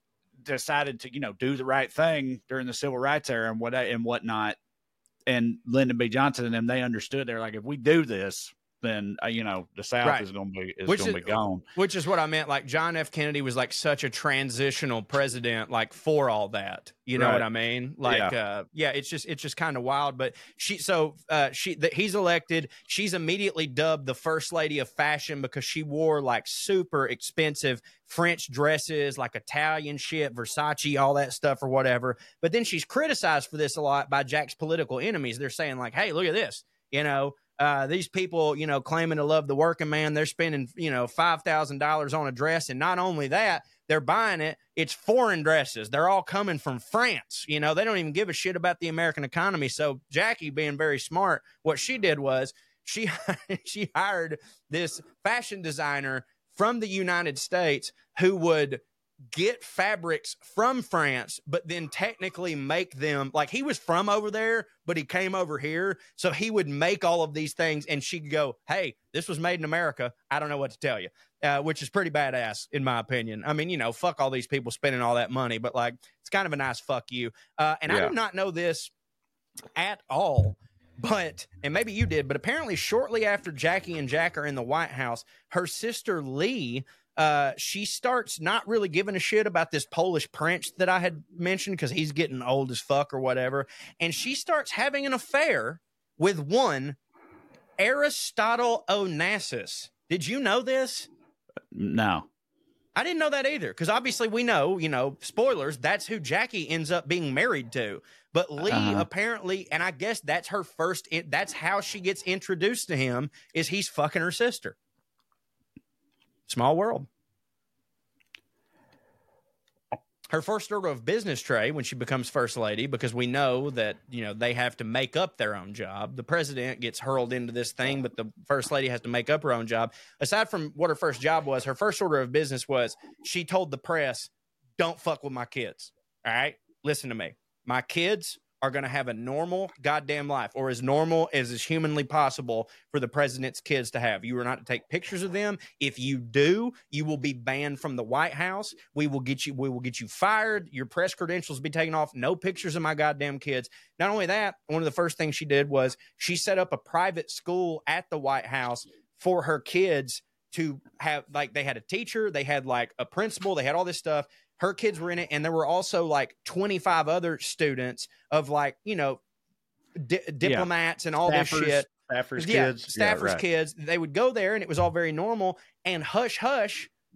decided to, you know, do the right thing during the civil rights era and what and whatnot, and Lyndon B. Johnson and them, they understood. They're like, if we do this, then uh, you know the South Right. is going to be is Which going to is- be gone. Which is what I meant. Like, John F. Kennedy was, like, such a transitional president, like, for all that. You know Right. what I mean? Like, Yeah. uh, yeah, it's just it's just kind of wild. But she, so uh, she, the, he's elected. She's immediately dubbed the first lady of fashion because she wore, like, super expensive French dresses, like Italian shit, Versace, all that stuff or whatever. But then she's criticized for this a lot by Jack's political enemies. They're saying, like, hey, look at this, you know. Uh, these people, you know, claiming to love the working man, they're spending, you know, five thousand dollars on a dress. And not only that, they're buying it. It's foreign dresses. They're all coming from France. You know, they don't even give a shit about the American economy. So Jackie, being very smart, what she did was she, she hired this fashion designer from the United States who would get fabrics from France, but then technically make them, like, he was from over there, but he came over here. So he would make all of these things and she'd go, hey, this was made in America. I don't know what to tell you, uh, which is pretty badass in my opinion. I mean, you know, fuck all these people spending all that money, but, like, it's kind of a nice fuck you. Uh, and I Yeah. did not know this at all. But, and maybe you did, but apparently shortly after Jackie and Jack are in the White House, her sister Lee, uh, she starts not really giving a shit about this Polish prince that I had mentioned because he's getting old as fuck or whatever. And she starts having an affair with one Aristotle Onassis. Did you know this? No. I didn't know that either, because obviously we know, you know, spoilers, that's who Jackie ends up being married to. But Lee Uh-huh. apparently, and I guess that's her first, that's how she gets introduced to him, is he's fucking her sister. Small world. Her first order of business, Trey, when she becomes first lady, because we know that, you know, they have to make up their own job. The president gets hurled into this thing, but the first lady has to make up her own job. Aside from what her first job was, her first order of business was she told the press, don't fuck with my kids. All right? Listen to me. My kids are going to have a normal goddamn life, or as normal as is humanly possible for the president's kids to have. You are not to take pictures of them. If you do, you will be banned from the White House. We will get you, we will get you fired. Your press credentials will be taken off. No pictures of my goddamn kids. Not only that, one of the first things she did was she set up a private school at the White House for her kids to have, like, they had a teacher, they had like a principal, they had all this stuff. Her kids were in it, and there were also like twenty-five other students of, like, you know, di- diplomats and all Staffers, this shit. Staffers Yeah, kids. staffers' Yeah, right. kids. They would go there, and it was all very normal. And hush, hush,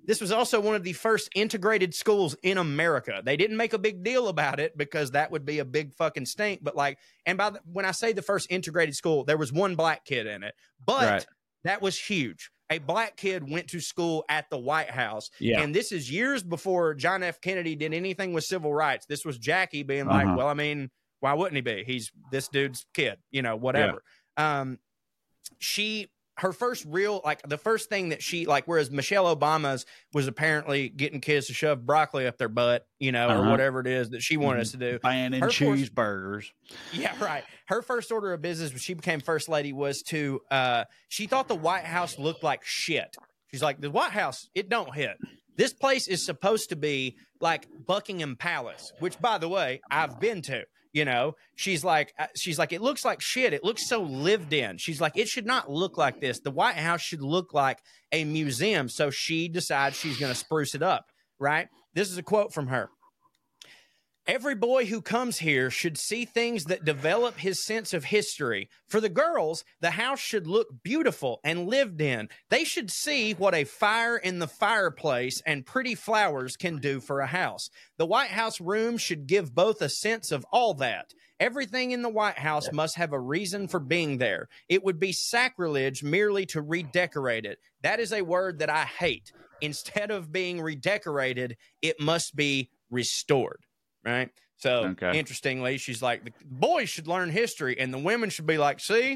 This was also one of the first integrated schools in America. They didn't make a big deal about it because that would be a big fucking stink. But like, and by the, when I say the first integrated school, there was one black kid in it, but right. that was huge. A black kid went to school at the White House. Yeah. And this is years before John F. Kennedy did anything with civil rights. This was Jackie being uh-huh. like, well, I mean, why wouldn't he be? He's this dude's kid, you know, whatever. Yeah. Um, she... Her first real, like the first thing that she, like, whereas Michelle Obama's was apparently getting kids to shove broccoli up their butt, you know, uh-huh. or whatever it is that she wanted mm-hmm. us to do. Banning cheeseburgers. Yeah, right. Her first order of business when she became first lady was to, uh, she thought the White House looked like shit. She's like, the White House, it don't hit. This place is supposed to be like Buckingham Palace, which, by the way, I've been to. You know, she's like, she's like, it looks like shit. It looks so lived in. She's like, it should not look like this. The White House should look like a museum. So she decides she's going to spruce it up. Right. This is a quote from her. Every boy who comes here should see things that develop his sense of history. For the girls, the house should look beautiful and lived in. They should see what a fire in the fireplace and pretty flowers can do for a house. The White House room should give both a sense of all that. Everything in the White House must have a reason for being there. It would be sacrilege merely to redecorate it. That is a word that I hate. Instead of being redecorated, it must be restored. Right. So okay. Interestingly, she's like, the boys should learn history and the women should be like, see,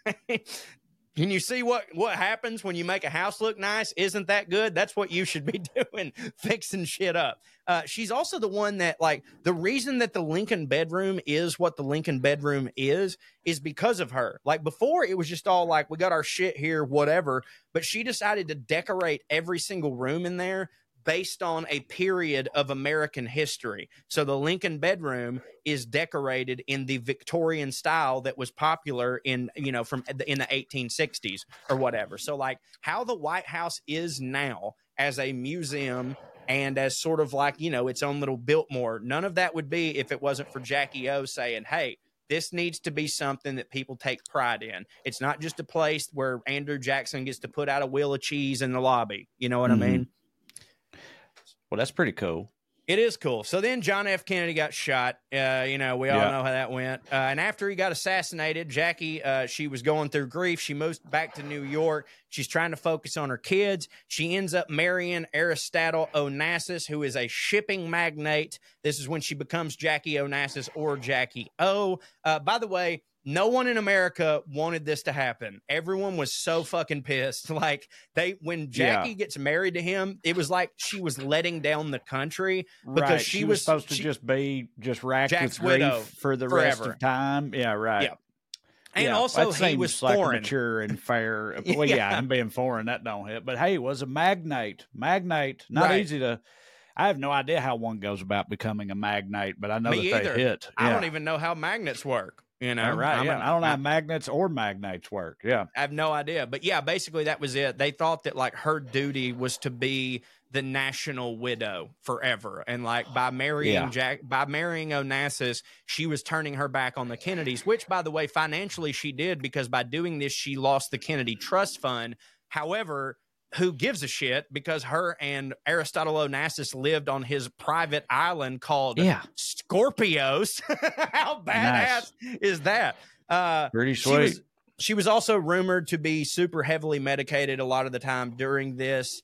can you see what, what happens when you make a house look nice? Isn't that good? That's what you should be doing, fixing shit up. Uh, she's also the one that, like, the reason that the Lincoln bedroom is what the Lincoln bedroom is, is because of her. Like, before it was just all like, we got our shit here, whatever. But she decided to decorate every single room in there based on a period of American history. So the Lincoln bedroom is decorated in the Victorian style that was popular in, you know, from the, in the eighteen sixties or whatever. So like how the White House is now as a museum and as sort of like, you know, its own little Biltmore, none of that would be if it wasn't for Jackie O saying, hey, this needs to be something that people take pride in. It's not just a place where Andrew Jackson gets to put out a wheel of cheese in the lobby. You know what mm-hmm. I mean? Well, that's pretty cool. It is cool. So then John F. Kennedy got shot. Uh, you know, we all yeah. know how that went. Uh, and after he got assassinated, Jackie, uh, she was going through grief. She moved back to New York. She's trying to focus on her kids. She ends up marrying Aristotle Onassis, who is a shipping magnate. This is when she becomes Jackie Onassis or Jackie O. Uh, by the way, no one in America wanted this to happen. Everyone was so fucking pissed. Like they, when Jackie yeah. gets married to him, it was like she was letting down the country because right. she, she was, was supposed she, to just be just racked Jack's with grief widow for the forever. rest of time. Yeah, right. Yeah. And yeah, also he was like foreign. Mature and fair. Well, yeah. yeah, him being foreign, that don't hit. But hey, was a magnate. Magnate. Not right. easy to. I have no idea how one goes about becoming a magnate, but I know Me that either. they hit. Yeah. I don't even know how magnets work. You know, right? I'm Yeah. a, I don't know I, how magnets or magnates work. Yeah, I have no idea. But yeah, basically that was it. They thought that like her duty was to be the national widow forever, and like by marrying yeah. Jack, by marrying Onassis, she was turning her back on the Kennedys. Which, by the way, financially she did because by doing this, she lost the Kennedy Trust Fund. However, who gives a shit because her and Aristotle Onassis lived on his private island called yeah. Scorpios. How badass nice. Is that? Uh, Pretty sweet. She was, she was also rumored to be super heavily medicated a lot of the time during this.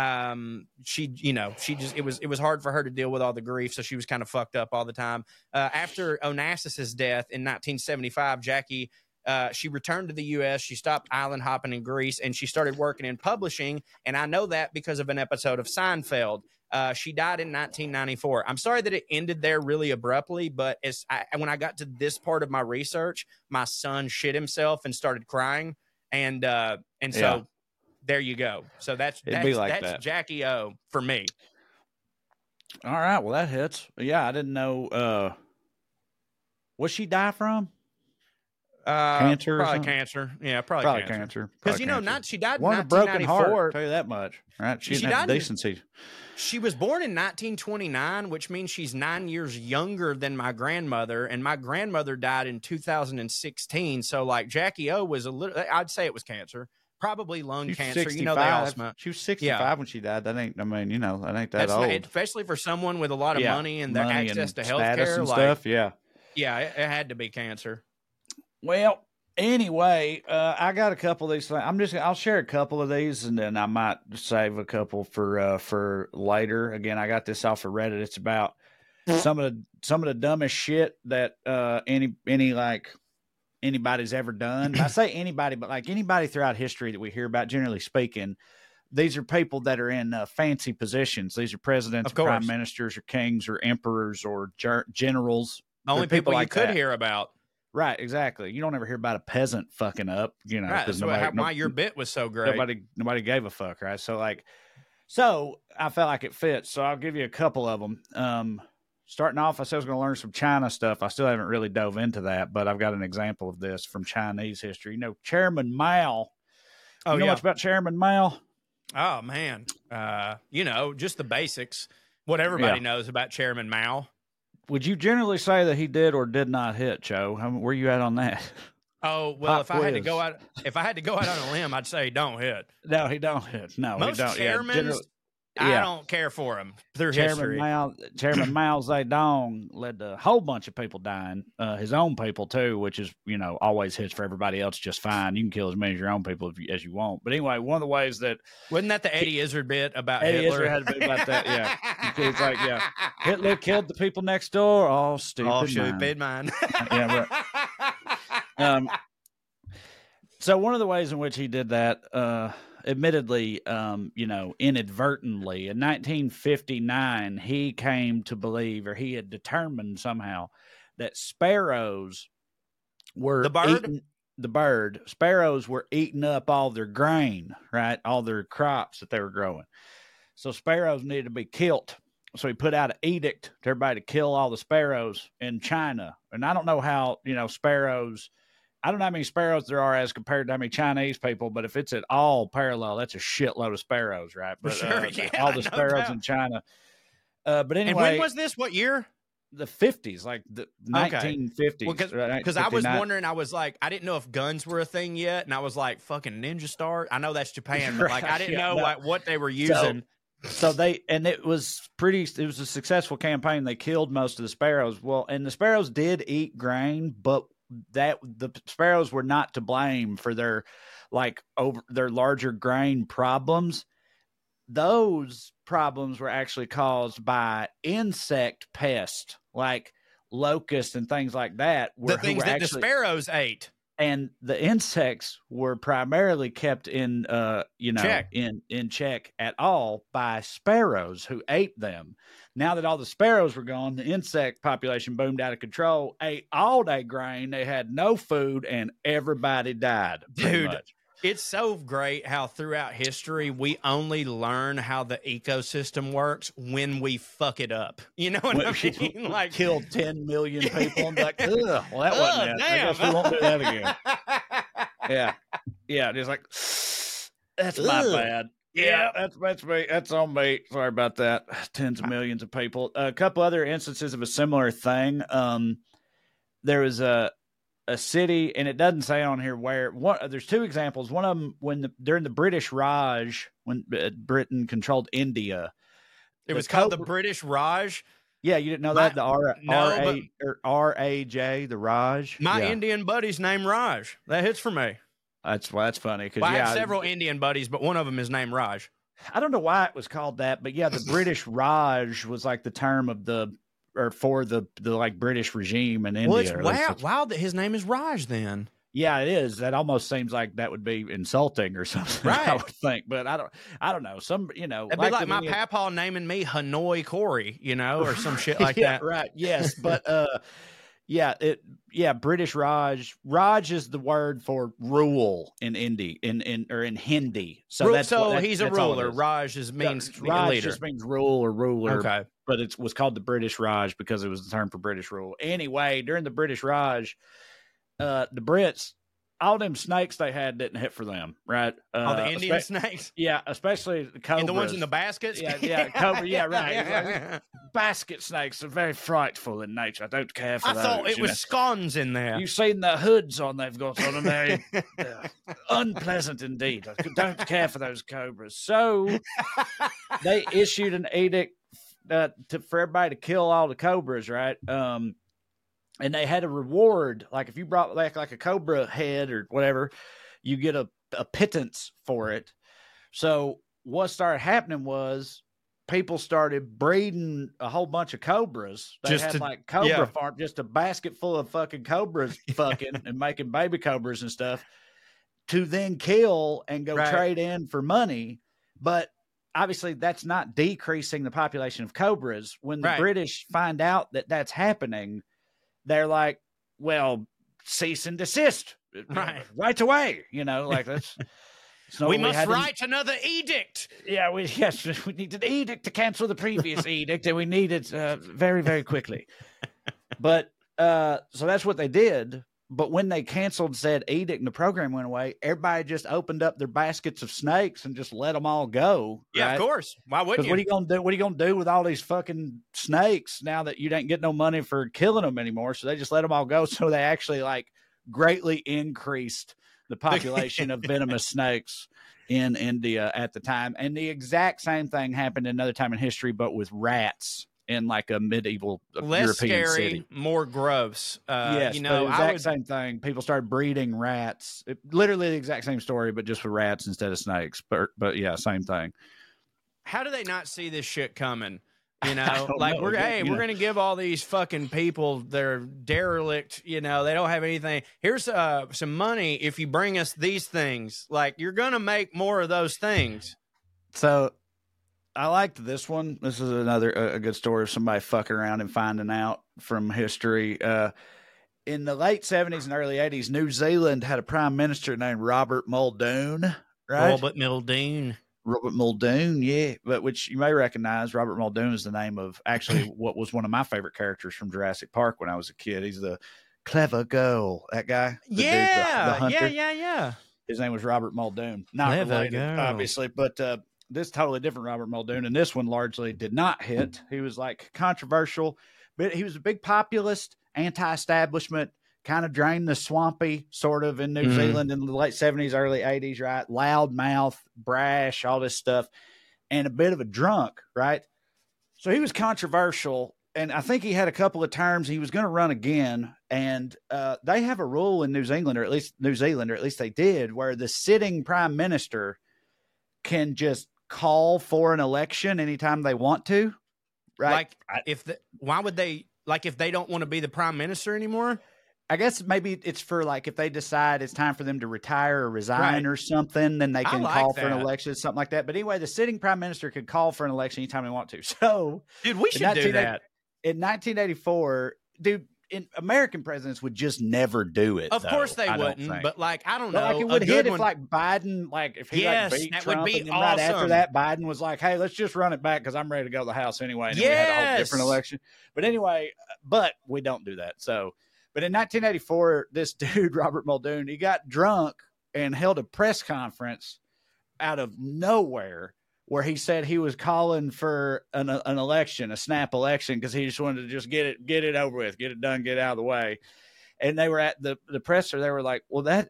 Um, she, you know, she just, it was, it was hard for her to deal with all the grief. So she was kind of fucked up all the time. Uh, after Onassis's death in nineteen seventy-five, Jackie, Uh, she returned to the U S. She stopped island hopping in Greece, and she started working in publishing. And I know that because of an episode of Seinfeld. Uh, she died in nineteen ninety-four. I'm sorry that it ended there really abruptly, but as I, when I got to this part of my research, my son shit himself and started crying. And uh, and so yeah. there you go. So that's It'd that's, be like that's that. Jackie O for me. All right. Well, that hits. Yeah, I didn't know. Uh, what she die from? Uh, cancer, probably cancer. Yeah, probably, probably cancer. Because you know, not she died One in broken heart. I'll nineteen ninety-four. tell you that much. Right? She, She didn't have died in- decency. She was born in nineteen twenty-nine, which means she's nine years younger than my grandmother, and my grandmother died in two thousand sixteen. So, like, Jackie O was a little, I'd say it was cancer, probably lung She's cancer. sixty-five. You know, they all smoke. She was sixty-five when she died. That ain't. I mean, you know, that ain't that That's old. not, especially for someone with a lot of Yeah, money and their money access and to status healthcare and like, stuff. Yeah. Yeah, it, it had to be cancer. Well, anyway, uh, I got a couple of these things. I'm just. I'll share a couple of these, and then I might save a couple for uh, for later. Again, I got this off of Reddit. It's about some of the some of the dumbest shit that uh, any any like anybody's ever done. I say anybody, but like anybody throughout history that we hear about, generally speaking, these are people that are in uh, fancy positions. These are presidents, Of or course. prime ministers, or kings, or emperors, or ger- generals. The only They're people, you like could that. hear about. Right, exactly. You don't ever hear about a peasant fucking up, you know, Right. because That's what, nobody, how, no- why your bit was so great. nobody, nobody gave a fuck, right? So, like, so I felt like it fits. So I'll give you a couple of them. Um, starting off, I said I was going to learn some China stuff. I still haven't really dove into that, but I've got an example of this from Chinese history. You know, Chairman Mao. oh, you know yeah. much about Chairman Mao? Oh, man. Uh, you know, just the basics. What everybody Yeah. knows about Chairman Mao. Would you generally say that he did or did not hit, Joe? How, where you at on that? Oh, well, Pop if I had to quiz. go out, if I had to go out on a limb, I'd say don't hit. No, he don't hit. No, Most he don't. chairmen, Yeah, generally- I yeah. don't care for him through Chairman history. Mao, Chairman Mao Zedong led to a whole bunch of people dying, uh, his own people too, which is, you know, always hits for everybody else just fine. You can kill as many of your own people if you, as you want. But anyway, one of the ways that Wasn't that the Eddie Izzard bit about Eddie Hitler? Izzard had a bit about that, yeah. It's like, yeah, Hitler killed the people next door. Oh, stupid. Oh, man. stupid man. Yeah, Um, so one of the ways in which he did that, uh, admittedly, um, you know, inadvertently, in nineteen fifty-nine, he came to believe, or he had determined somehow, that sparrows were The bird? eating- the bird sparrows were eating up all their grain, right? All their crops that they were growing. So sparrows needed to be killed. So he put out an edict to everybody to kill all the sparrows in China. And I don't know how, you know, sparrows, I don't know how many sparrows there are as compared to how many Chinese people, but if it's at all parallel, that's a shitload of sparrows, right? But, sure, uh, yeah, all the no sparrows doubt. in China. Uh, but anyway, And when was this? What year? the fifties, like the nineteen fifties. Because right? I was fifty-nine. wondering, I was like, I didn't know if guns were a thing yet, and I was like, fucking Ninja Star. I know that's Japan, but like, I didn't Yeah, know no. like what they were using. So they, and it was pretty, it was a successful campaign. They killed most of the sparrows. Well, and the sparrows did eat grain, but that the sparrows were not to blame for their like over their larger grain problems. Those problems were actually caused by insect pests like locusts and things like that. Were, the who things were that actually, the sparrows ate. and the insects were primarily kept in uh you know Check. in in check at all by sparrows who ate them. Now that all the sparrows were gone, the insect population boomed out of control, ate all day grain, they had no food, and everybody died, pretty Dude, much. It's so great how throughout history we only learn how the ecosystem works when we fuck it up. You know what When I we mean? Like killed ten million people and like, ugh, well, that Ugh, wasn't it. I damn. guess we won't do that again. Yeah. Yeah. Just like, that's my Ugh. bad. Yeah, that's that's me. That's on me. Sorry about that. Tens of millions of people. A couple other instances of a similar thing. Um, there was a a city, and it doesn't say on here where. One, there's two examples. One of them when the, during the British Raj, when uh, Britain controlled India. it was the called the co- British Raj. Yeah, you didn't know My- that the R no, R but- A or R A J, the Raj. My yeah. Indian buddy's named Raj. That hits for me. That's well, that's funny because Well, I yeah, have several Indian buddies, but one of them is named Raj. I don't know why it was called that, but yeah, the British Raj was like the term of the or for the the like British regime in India. Well, it's or at least wow, that's- wow that his name is Raj then. Yeah, it is. That almost seems like that would be insulting or something. I Right. would think, but I don't. I don't know. Some, you know, It'd be like the my Indian- papaw naming me Hanoi Corey, you know, or some shit like yeah, that. right? Yes, but uh, yeah, it yeah, British Raj. Raj is the word for rule in Hindi, in in or in Hindi. So Ru- that's so what, that- he's a that's all it ruler. is. Raj is means Yeah, Raj leader. just means rule or ruler. Okay. But it was called the British Raj because it was the term for British rule. Anyway, during the British Raj, uh, the Brits all them snakes they had didn't hit for them, right? Uh, Oh, the Indian espe- snakes? Yeah, especially the cobras. And the ones in the baskets? Yeah, yeah, cobra, yeah, right. Basket snakes are very frightful in nature. I don't care for I those. thought it you was know. scones in there. You've seen the hoods on they've got on them. Very uh, unpleasant indeed. I don't care for those cobras. So they issued an edict uh, to, for everybody to kill all the cobras, right? Um, and they had a reward. Like if you brought like, like a cobra head or whatever, you get a, a pittance for it. So what started happening was people started breeding a whole bunch of cobras. They Just had to- like cobra yeah. farm, just a basket full of fucking cobras fucking and making baby cobras and stuff to then kill and go Right. trade in for money. But obviously that's not decreasing the population of cobras. When the Right. British find out that that's happening, they're like, well, cease and desist Right. right away. You know, like that's, so we must had to- write another edict. yeah, we yes, we need an edict to cancel the previous edict, and we need it uh, very, very quickly. But uh, so that's what they did. But when they canceled said edict and the program went away, everybody just opened up their baskets of snakes and just let them all go. Yeah, right? of course. Why wouldn't Because you? what are you gonna do? What are you gonna do with all these fucking snakes now that you didn't get no money for killing them anymore? So they just let them all go. So they actually like greatly increased the population of venomous snakes in India at the time. And the exact same thing happened another time in history, but with rats in like a medieval Less European scary, city. more gross. Uh, yes, you but know, the exact I would, same thing. People started breeding rats. It, literally the exact same story, but just with rats instead of snakes. But but yeah, same thing. how do they not see this shit coming? You I know, don't like know. we're Yeah, hey, you we're know. gonna give all these fucking people they're derelict. You know, they don't have anything. Here's uh some money if you bring us these things. Like you're gonna make more of those things. So I liked this one. This is another a, a good story of somebody fucking around and finding out from history. Uh, in the late seventies and early eighties, New Zealand had a prime minister named Robert Muldoon, right? Robert Muldoon. Robert Muldoon, yeah, but which you may recognize. Robert Muldoon is the name of actually what was one of my favorite characters from Jurassic Park when I was a kid. He's the clever girl, that guy. The dude, the- the Yeah, hunter. yeah, yeah, yeah. His name was Robert Muldoon. Not Clever related, girl. obviously, but uh, this totally different Robert Muldoon, and this one largely did not hit. He was like controversial, but he was a big populist, anti-establishment, kind of drained the swampy sort of in New Mhm. Zealand in the late seventies, early eighties, right? Loud mouth, brash, all this stuff, and a bit of a drunk, right? So he was controversial, and I think he had a couple of terms. He was going to run again, and uh, they have a rule in New Zealand, or at least New Zealand, or at least they did, where the sitting prime minister can just call for an election anytime they want to, right? Like I, if the, why would they like if they don't want to be the prime minister anymore? I guess maybe it's for like if they decide it's time for them to retire or resign Right. or something, then they I can like call for an that. election, something like that. But anyway, the sitting prime minister could call for an election anytime they want to. So Dude, we In should do nineteen eighty that. in nineteen eighty-four, dude, in American presidents would just never do it. Of though, course they I don't wouldn't, think. but like I don't But, know, like it a would hit good if one. like Biden, like if he Yes, like beat that would Trump, be and then right after awesome. that, Biden was like, "Hey, let's just run it back because I'm ready to go to the House anyway." And then we had a whole different Yes. election. But anyway, but we don't do that. So, but in nineteen eighty-four, this dude Robert Muldoon, he got drunk and held a press conference out of nowhere where he said he was calling for an an election, a snap election, because he just wanted to just get it get it over with, get it done, get it out of the way. And they were at the the presser. They were like, "Well, that."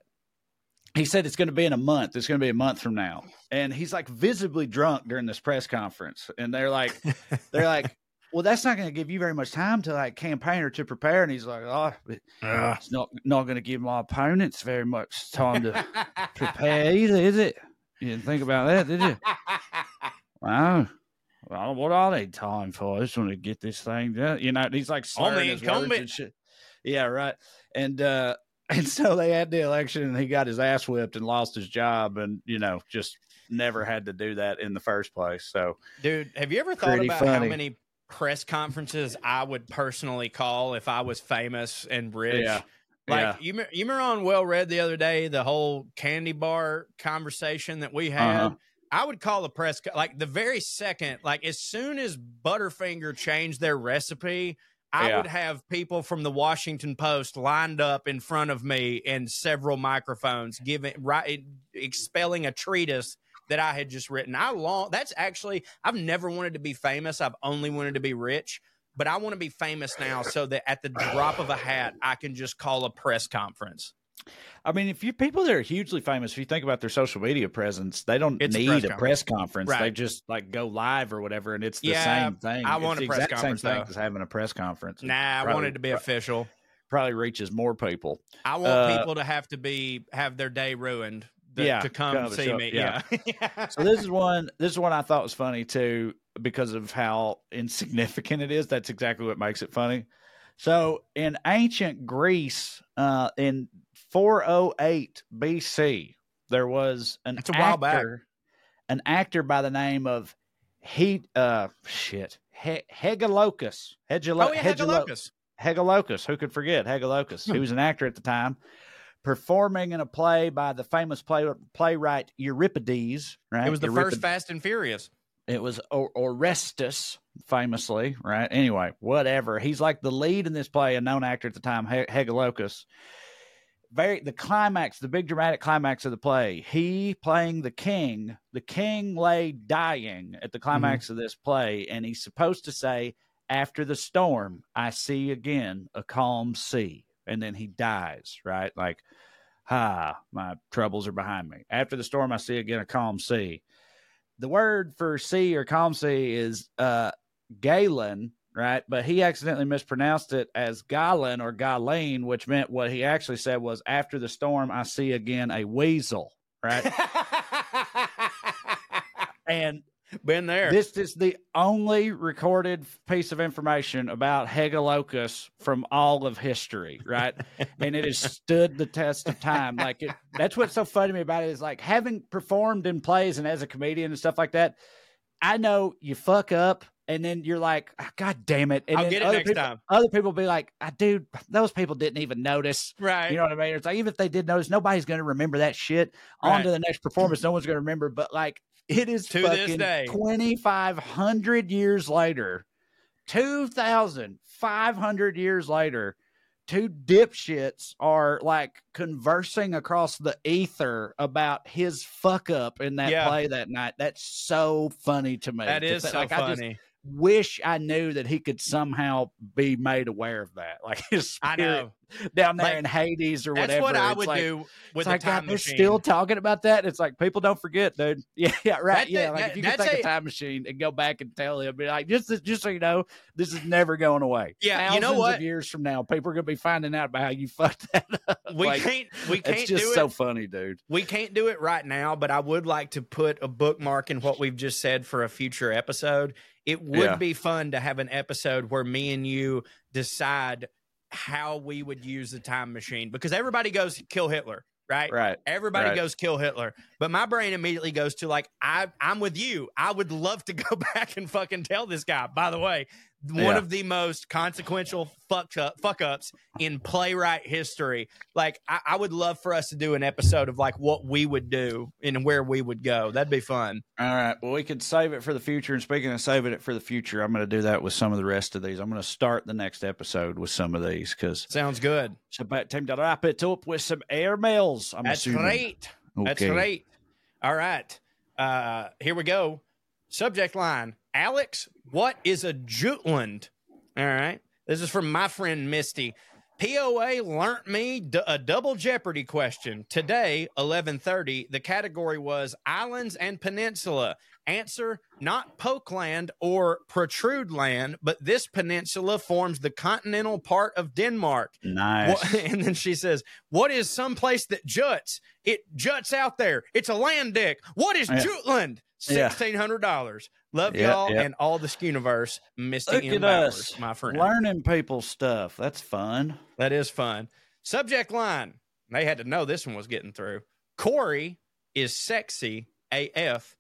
He said it's going to be in a month. It's going to be a month from now. And he's like visibly drunk during this press conference. And they're like, they're like, well, that's not going to give you very much time to like campaign or to prepare. And he's like, oh, it's not not going to give my opponents very much time to prepare either, is it? You didn't think about that, did you? Wow. Well, what are they time for? I just want to get this thing done. You know, he's like On the slurring his words incumbent. and shit. Yeah, right. And uh, and so they had the election, and he got his ass whipped and lost his job, and you know, just never had to do that in the first place. So, Dude, have you ever thought Pretty about how funny. many press conferences I would personally call if I was famous and rich? Yeah. Like yeah, you, me- you remember on Well Read the other day, the whole candy bar conversation that we had. Uh-huh. I would call the press co- like the very second, like as soon as Butterfinger changed their recipe, I Yeah. would have people from the Washington Post lined up in front of me and several microphones giving right expelling a treatise that I had just written. I long that's actually I've never wanted to be famous. I've only wanted to be rich, but I want to be famous now so that at the drop of a hat I can just call a press conference. I mean, if you people that are hugely famous, if you think about their social media presence, they don't It's a need press a conference. press conference. Right. They just like go live or whatever, and it's the Yeah, same thing. I want it's a the press exact conference, same thing though. as having a press conference. Nah, I Probably- wanted to be official. Probably reaches more people. I want Uh, people to have to be have their day ruined to, Yeah, to come come to see show- me. yeah. Yeah. So this is one. This is one I thought was funny too because of how insignificant it is. That's exactly what makes it funny. So in ancient Greece, uh, in four oh eight B C, there was an That's a while back. actor, an actor by the name of he uh shit he, Hegelocus. Hegelo- Oh yeah, Hegelo- Hegelocus. Hegelocus. Who could forget Hegelocus? He was an actor at the time, performing in a play by the famous play, playwright Euripides. Right, It was the Euripid- first Fast and Furious. It was o- Orestes, famously. Right. Anyway, whatever. He's like the lead in this play, a known actor at the time, He- Hegelocus. Very the climax, the big dramatic climax of the play. He playing the king. The king lay dying at the climax of this play, and he's supposed to say, "After the storm, I see again a calm sea," and then he dies. Right, like, "Ha, my troubles are behind me. After the storm, I see again a calm sea." The word for sea or calm sea is uh, Galen. Right, but he accidentally mispronounced it as Galen or Galen, which meant what he actually said was, "After the storm, I see again a weasel." Right, and Been there. this is the only recorded piece of information about Hegelocus from all of history, right? And it has stood the test of time. Like it, that's what's so funny to me about it is like having performed in plays and as a comedian and stuff like that. I know you fuck up. And then you're like, oh, God damn it. And I'll then get it other next people, time. Other people be like, ah, dude, those people didn't even notice. Right. You know what I mean? It's like, even if they did notice, nobody's going to remember that shit. On Right. to the next performance. No one's going to remember. But like, it is To this fucking day. twenty-five hundred years later, two thousand five hundred years later, two dipshits are like conversing across the ether about his fuck up in that Yeah. play that night. That's so funny to me. That To is think- so like, I just funny. wish I knew that he could somehow be made aware of that. Like his I spirit know. down there Like, in Hades or That's whatever. what I It's would like, do with It's the like, time God, they're machine. still talking about that. It's like, people don't forget, dude. Yeah, yeah, right. That- yeah, that- like if you could that's take a, a- time machine and go back and tell him, be like, just just so you know, this is never going away. Yeah, Thousands you know what? of years from now, people are going to be finding out about how you fucked that up. we Like, can't. We can't it's just do it. so funny, dude. We can't do it right now, but I would like to put a bookmark in what we've just said for a future episode. It would Yeah. be fun to have an episode where me and you decide how we would use the time machine, because everybody goes kill Hitler, right? Right. Everybody right. goes kill Hitler, but my brain immediately goes to like, I, I'm with you. I would love to go back and fucking tell this guy, by the way, one Yeah. of the most consequential fuck, up, fuck ups in playwright history. Like, I, I would love for us to do an episode of like what we would do and where we would go. That'd be fun. All right. Well, we could save it for the future. And speaking of saving it for the future, I'm going to do that with some of the rest of these. I'm going to start the next episode with some of these because Sounds good. it's about time to wrap it up with some air mails. I'm That's assuming. great. That's Okay. great. All right. Uh, here we go. Subject line: Alex, what is a Jutland? All right. This is from my friend Misty. P O A learnt me d- a double Jeopardy question today, eleven thirty. The category was islands and peninsula. Answer: not Pokeland or Protrude Land, but this peninsula forms the continental part of Denmark. Nice. What, and then she says, what is someplace that juts? It juts out there. It's a land dick. What is Yeah. Jutland? Yeah. sixteen hundred dollars. Love Yeah, y'all yeah. and all the Skuniverse. Misty Look M. at Bowers, us my friend. learning people stuff. That's fun. That is fun. Subject line. They had to know this one was getting through. Corey is sexy A F.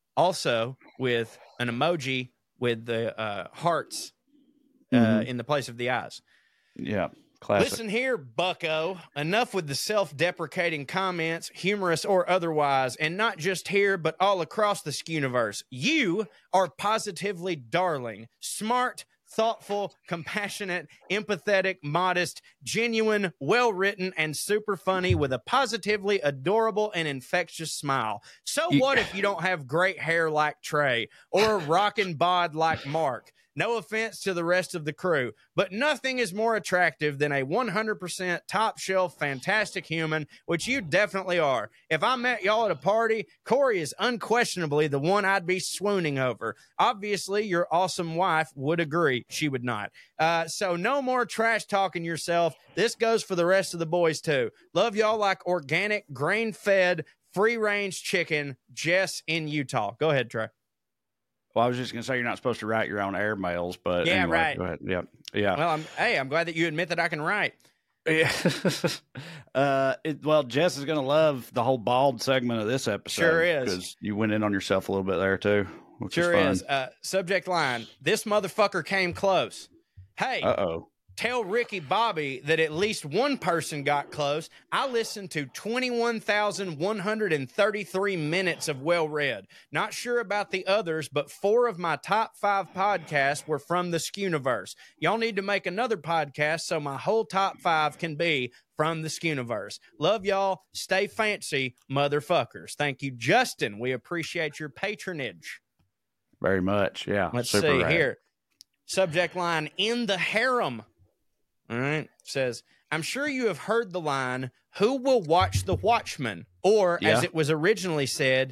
Also with an emoji with the uh, hearts uh, Mhm. in the place of the eyes. Yeah. Classic. Listen here, bucko. Enough with the self-deprecating comments, humorous or otherwise, and not just here, but all across the Skuniverse. You are positively darling, smart, thoughtful, compassionate, empathetic, modest, genuine, well-written, and super funny with a positively adorable and infectious smile. So Yeah. what if you don't have great hair like Trey or a rockin' bod like Mark? No offense to the rest of the crew, but nothing is more attractive than a one hundred percent top shelf, fantastic human, which you definitely are. If I met y'all at a party, Corey is unquestionably the one I'd be swooning over. Obviously, your awesome wife would agree. She would not. Uh, so no more trash talking yourself. This goes for the rest of the boys too. Love y'all like organic, grain-fed, free-range chicken. Jess in Utah. Go ahead, Trey. Well, I was just going to say you're not supposed to write your own air mails, but Yeah, anyway, right. Go ahead. Yeah, yeah. Well, I'm, hey, I'm glad that you admit that I can write. Yeah. uh, it, well, Jess is going to love the whole bald segment of this episode. Sure is. Because you went in on yourself a little bit there, too. Which Sure is. Fun. is. Uh, subject line, this motherfucker came close. Hey, Uh-oh. tell Ricky Bobby that at least one person got close. I listened to twenty-one thousand one hundred thirty-three minutes of Well Read. Not sure about the others, but four of my top five podcasts were from the Skewniverse. Y'all need to make another podcast so my whole top five can be from the Skewniverse. Love y'all. Stay fancy, motherfuckers. Thank you, Justin. We appreciate your patronage. Very much, yeah. Let's Super see rad. here. Subject line, in the harem. All right. Says, I'm sure you have heard the line, who will watch the Watchmen? Or, Yeah. as it was originally said,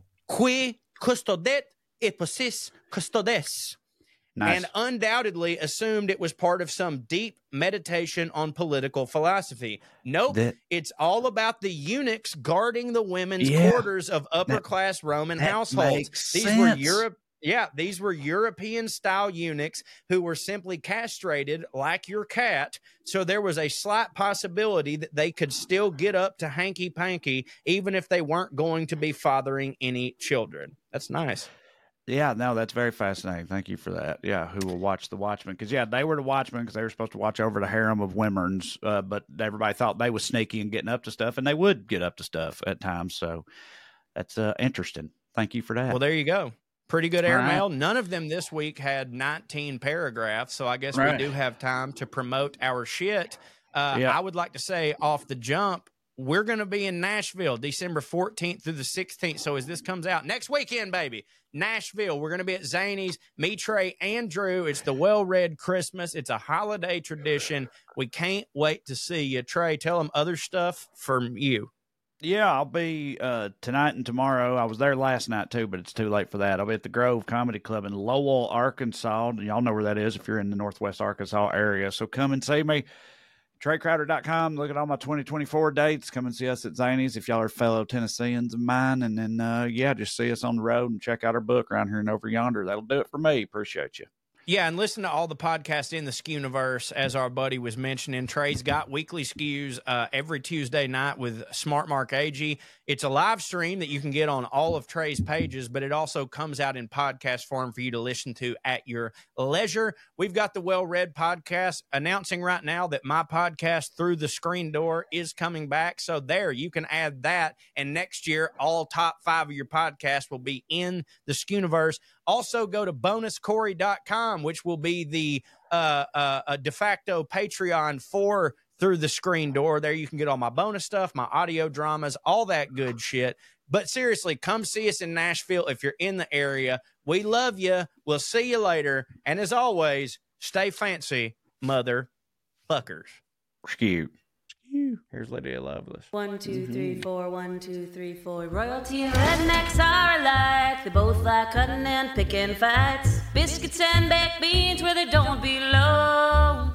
qui custodet et possis custodes. Nice. And undoubtedly assumed it was part of some deep meditation on political philosophy. Nope. That- It's all about the eunuchs guarding the women's Yeah. quarters of upper class Roman that households. makes These sense. were Europe. Yeah, these were European style eunuchs who were simply castrated like your cat. So there was a slight possibility that they could still get up to hanky panky, even if they weren't going to be fathering any children. That's nice. Yeah, no, that's very fascinating. Thank you for that. Yeah, who will watch the Watchmen? Because, yeah, they were the Watchmen because they were supposed to watch over the harem of women's, uh, but everybody thought they was sneaky and getting up to stuff, and they would get up to stuff at times. So that's uh, interesting. Thank you for that. Well, there you go. Pretty good All right. airmail. None of them this week had nineteen paragraphs, so I guess Right. we do have time to promote our shit. Uh, Yeah. I would like to say off the jump, we're going to be in Nashville December fourteenth through the sixteenth. So as this comes out next weekend, baby, Nashville, we're going to be at Zany's, me, Trey, and Drew. It's the well-read Christmas. It's a holiday tradition. We can't wait to see you. Trey, tell them other stuff from you. Yeah, I'll be uh, tonight and tomorrow. I was there last night, too, but it's too late for that. I'll be at the Grove Comedy Club in Lowell, Arkansas. Y'all know where that is if you're in the Northwest Arkansas area. So come and see me. Trey Crowder dot com. Look at all my twenty twenty-four dates. Come and see us at Zany's if y'all are fellow Tennesseans of mine. And then, uh, yeah, just see us on the road and check out our book around here and over yonder. That'll do it for me. Appreciate you. Yeah, and listen to all the podcasts in the Skewniverse, as our buddy was mentioning. Trey's got weekly skews uh, every Tuesday night with Smart Mark Agee. It's a live stream that you can get on all of Trey's pages, but it also comes out in podcast form for you to listen to at your leisure. We've got the Well Read podcast announcing right now that my podcast, Through the Screen Door, is coming back. So there, you can add that, and next year, all top five of your podcasts will be in the Skewniverse. Also, go to bonus corey dot com, which will be the uh, uh, uh, de facto Patreon for Through the Screen Door. There you can get all my bonus stuff, my audio dramas, all that good shit. But seriously, come see us in Nashville if you're in the area. We love you. We'll see you later. And as always, stay fancy, motherfuckers. Skew. Here's Lydia Lovelace. One, two, three, four, one, two, three, four. Royalty and rednecks are alike. They both like cutting and picking fights. Biscuits and baked beans where they don't belong.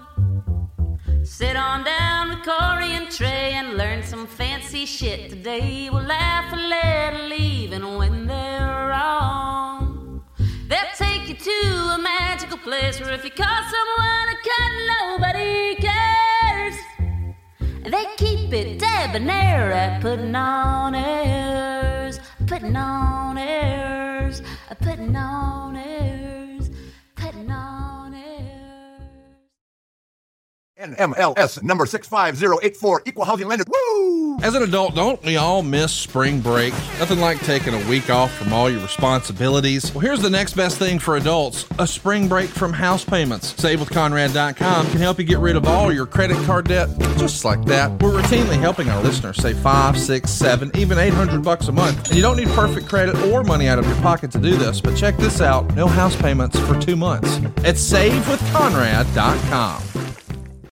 Sit on down with Corey and Trey and learn some fancy shit today. We'll laugh a little even when they're wrong. They'll take you to a magical place where if you call someone a cunt, nobody cares. They keep it debonair at putting on airs, putting on airs, putting on airs, putting on airs. N M L S number six five zero eight four, Equal Housing Lender. Woo! As an adult, don't we all miss spring break? Nothing like taking a week off from all your responsibilities. Well, here's the next best thing for adults, a spring break from house payments. Save with Conrad dot com can help you get rid of all your credit card debt, just like that. We're routinely helping our listeners save five, six, seven, even eight hundred bucks a month. And you don't need perfect credit or money out of your pocket to do this, but check this out, no house payments for two months at Save with Conrad dot com.